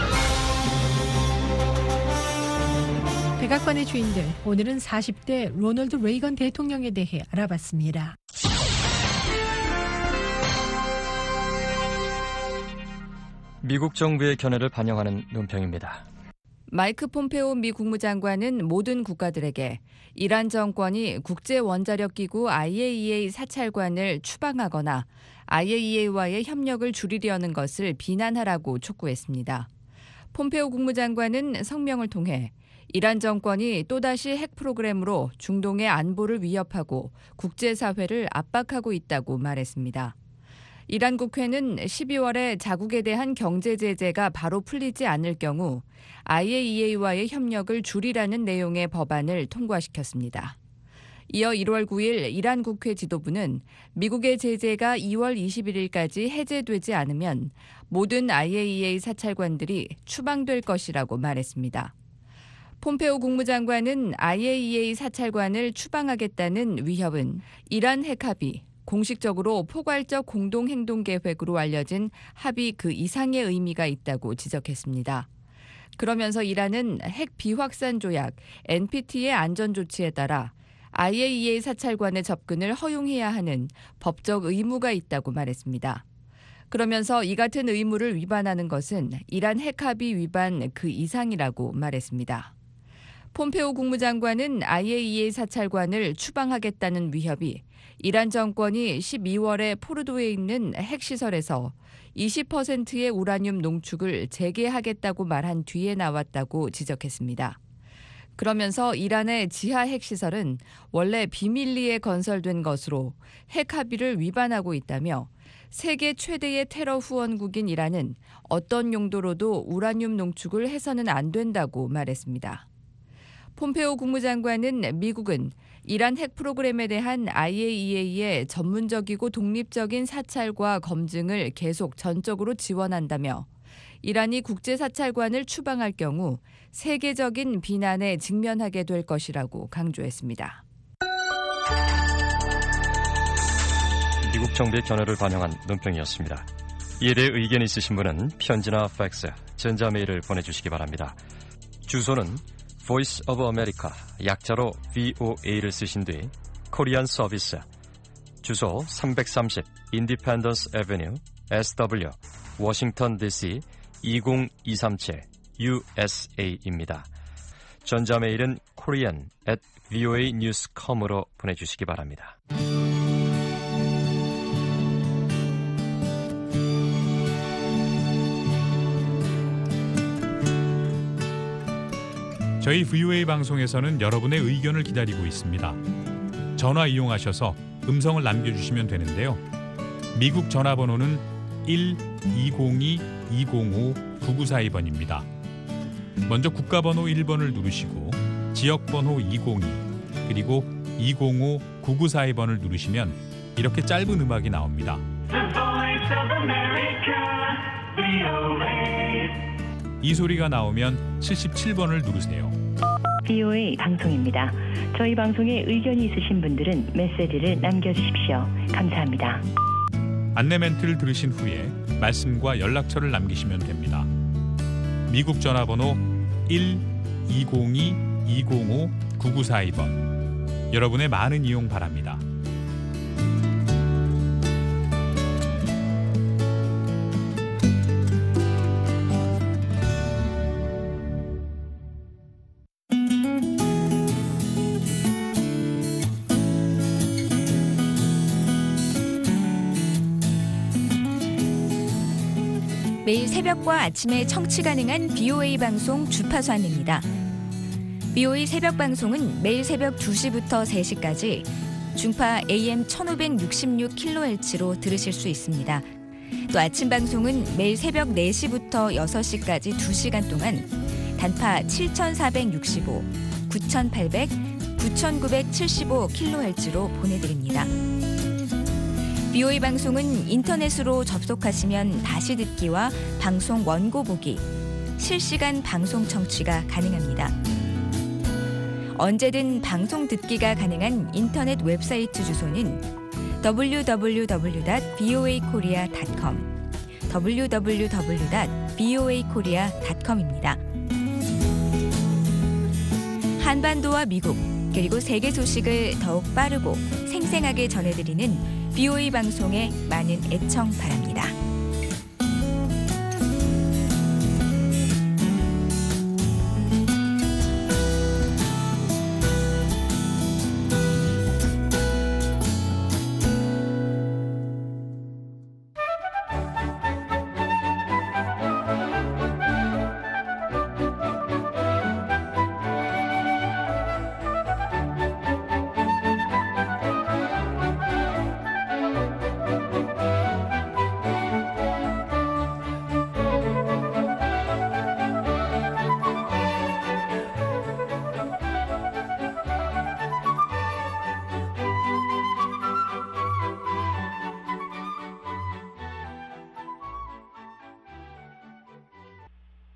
백악관의 주인들, 오늘은 사십 대 로널드 레이건 대통령에 대해 알아봤습니다. 미국 정부의 견해를 반영하는 논평입니다. 마이크 폼페오 미 국무장관은 모든 국가들에게 이란 정권이 국제원자력기구 아이에이이에이 사찰관을 추방하거나 아이에이이에이와의 협력을 줄이려는 것을 비난하라고 촉구했습니다. 폼페오 국무장관은 성명을 통해 이란 정권이 또다시 핵 프로그램으로 중동의 안보를 위협하고 국제사회를 압박하고 있다고 말했습니다. 이란 국회는 십이월에 자국에 대한 경제 제재가 바로 풀리지 않을 경우 아이에이이에이와의 협력을 줄이라는 내용의 법안을 통과시켰습니다. 이어 일월 구일 이란 국회 지도부는 미국의 제재가 이월 이십일일까지 해제되지 않으면 모든 아이에이이에이 사찰관들이 추방될 것이라고 말했습니다. 폼페오 국무장관은 아이에이이에이 사찰관을 추방하겠다는 위협은 이란 핵 합의, 공식적으로 포괄적 공동행동계획으로 알려진 합의 그 이상의 의미가 있다고 지적했습니다. 그러면서 이란은 핵 비확산 조약 엔피티의 안전조치에 따라 아이에이이에이 사찰관의 접근을 허용해야 하는 법적 의무가 있다고 말했습니다. 그러면서 이 같은 의무를 위반하는 것은 이란 핵 합의 위반 그 이상이라고 말했습니다. 폼페오 국무장관은 아이에이이에이 사찰관을 추방하겠다는 위협이 이란 정권이 십이월에 포르도에 있는 핵시설에서 이십 퍼센트의 우라늄 농축을 재개하겠다고 말한 뒤에 나왔다고 지적했습니다. 그러면서 이란의 지하 핵시설은 원래 비밀리에 건설된 것으로 핵 합의를 위반하고 있다며 세계 최대의 테러 후원국인 이란은 어떤 용도로도 우라늄 농축을 해서는 안 된다고 말했습니다. 폼페오 국무장관은 미국은 이란 핵 프로그램에 대한 아이에이이에이의 전문적이고 독립적인 사찰과 검증을 계속 전적으로 지원한다며 이란이 국제사찰관을 추방할 경우 세계적인 비난에 직면하게 될 것이라고 강조했습니다. 미국 정부의 견해를 반영한 논평이었습니다. 이에 대해 의견이 있으신 분은 편지나 팩스, 전자메일을 보내주시기 바랍니다. 주소는 Voice of America, 약자로 브이오에이를 쓰신 뒤 코리안 서비스, 주소 삼백삼십 Independence Avenue, 에스더블유, 워싱턴 디씨 이공이삼칠 유에스에이입니다. 전자메일은 korean at voa news dot com으로 보내주시기 바랍니다. 저희 브이오에이 방송에서는 여러분의 의견을 기다리고 있습니다. 전화 이용하셔서 음성을 남겨주시면 되는데요. 미국 전화번호는 일 이공이 이공오 구구사이 번입니다. 먼저 국가번호 일 번을 누르시고 지역번호 이공이 그리고 이공오 구구사이 번을 누르시면 이렇게 짧은 음악이 나옵니다. 이 소리가 나오면 칠십칠 번을 누르세요. 브이오에이 방송입니다. 저희 방송에 의견이 있으신 분들은 메시지를 남겨주십시오. 감사합니다. 안내 멘트를 들으신 후에 말씀과 연락처를 남기시면 됩니다. 미국 전화번호 일 이공이 이공오 구구사이 번. 여러분의 많은 이용 바랍니다. 매일 새벽과 아침에 청취 가능한 브이오에이 방송 주파수 안내입니다. 브이오에이 새벽 방송은 매일 새벽 두 시부터 세 시까지 중파 에이엠 천오백육십육 킬로헤르츠로 들으실 수 있습니다. 또 아침 방송은 매일 새벽 네 시부터 여섯 시까지 두 시간 동안 단파 칠천사백육십오, 구천팔백, 구천구백칠십오 킬로헤르츠로 보내드립니다. 브이오에이 방송은 인터넷으로 접속하시면 다시 듣기와 방송 원고 보기, 실시간 방송 청취가 가능합니다. 언제든 방송 듣기가 가능한 인터넷 웹사이트 주소는 더블유 더블유 더블유 닷 브이오에이 코리아 닷 컴, 더블유 더블유 더블유 닷 브이오에이 코리아 닷 컴입니다. 한반도와 미국, 그리고 세계 소식을 더욱 빠르고 생생하게 전해드리는 브이오에이 방송에 많은 애청 바랍니다.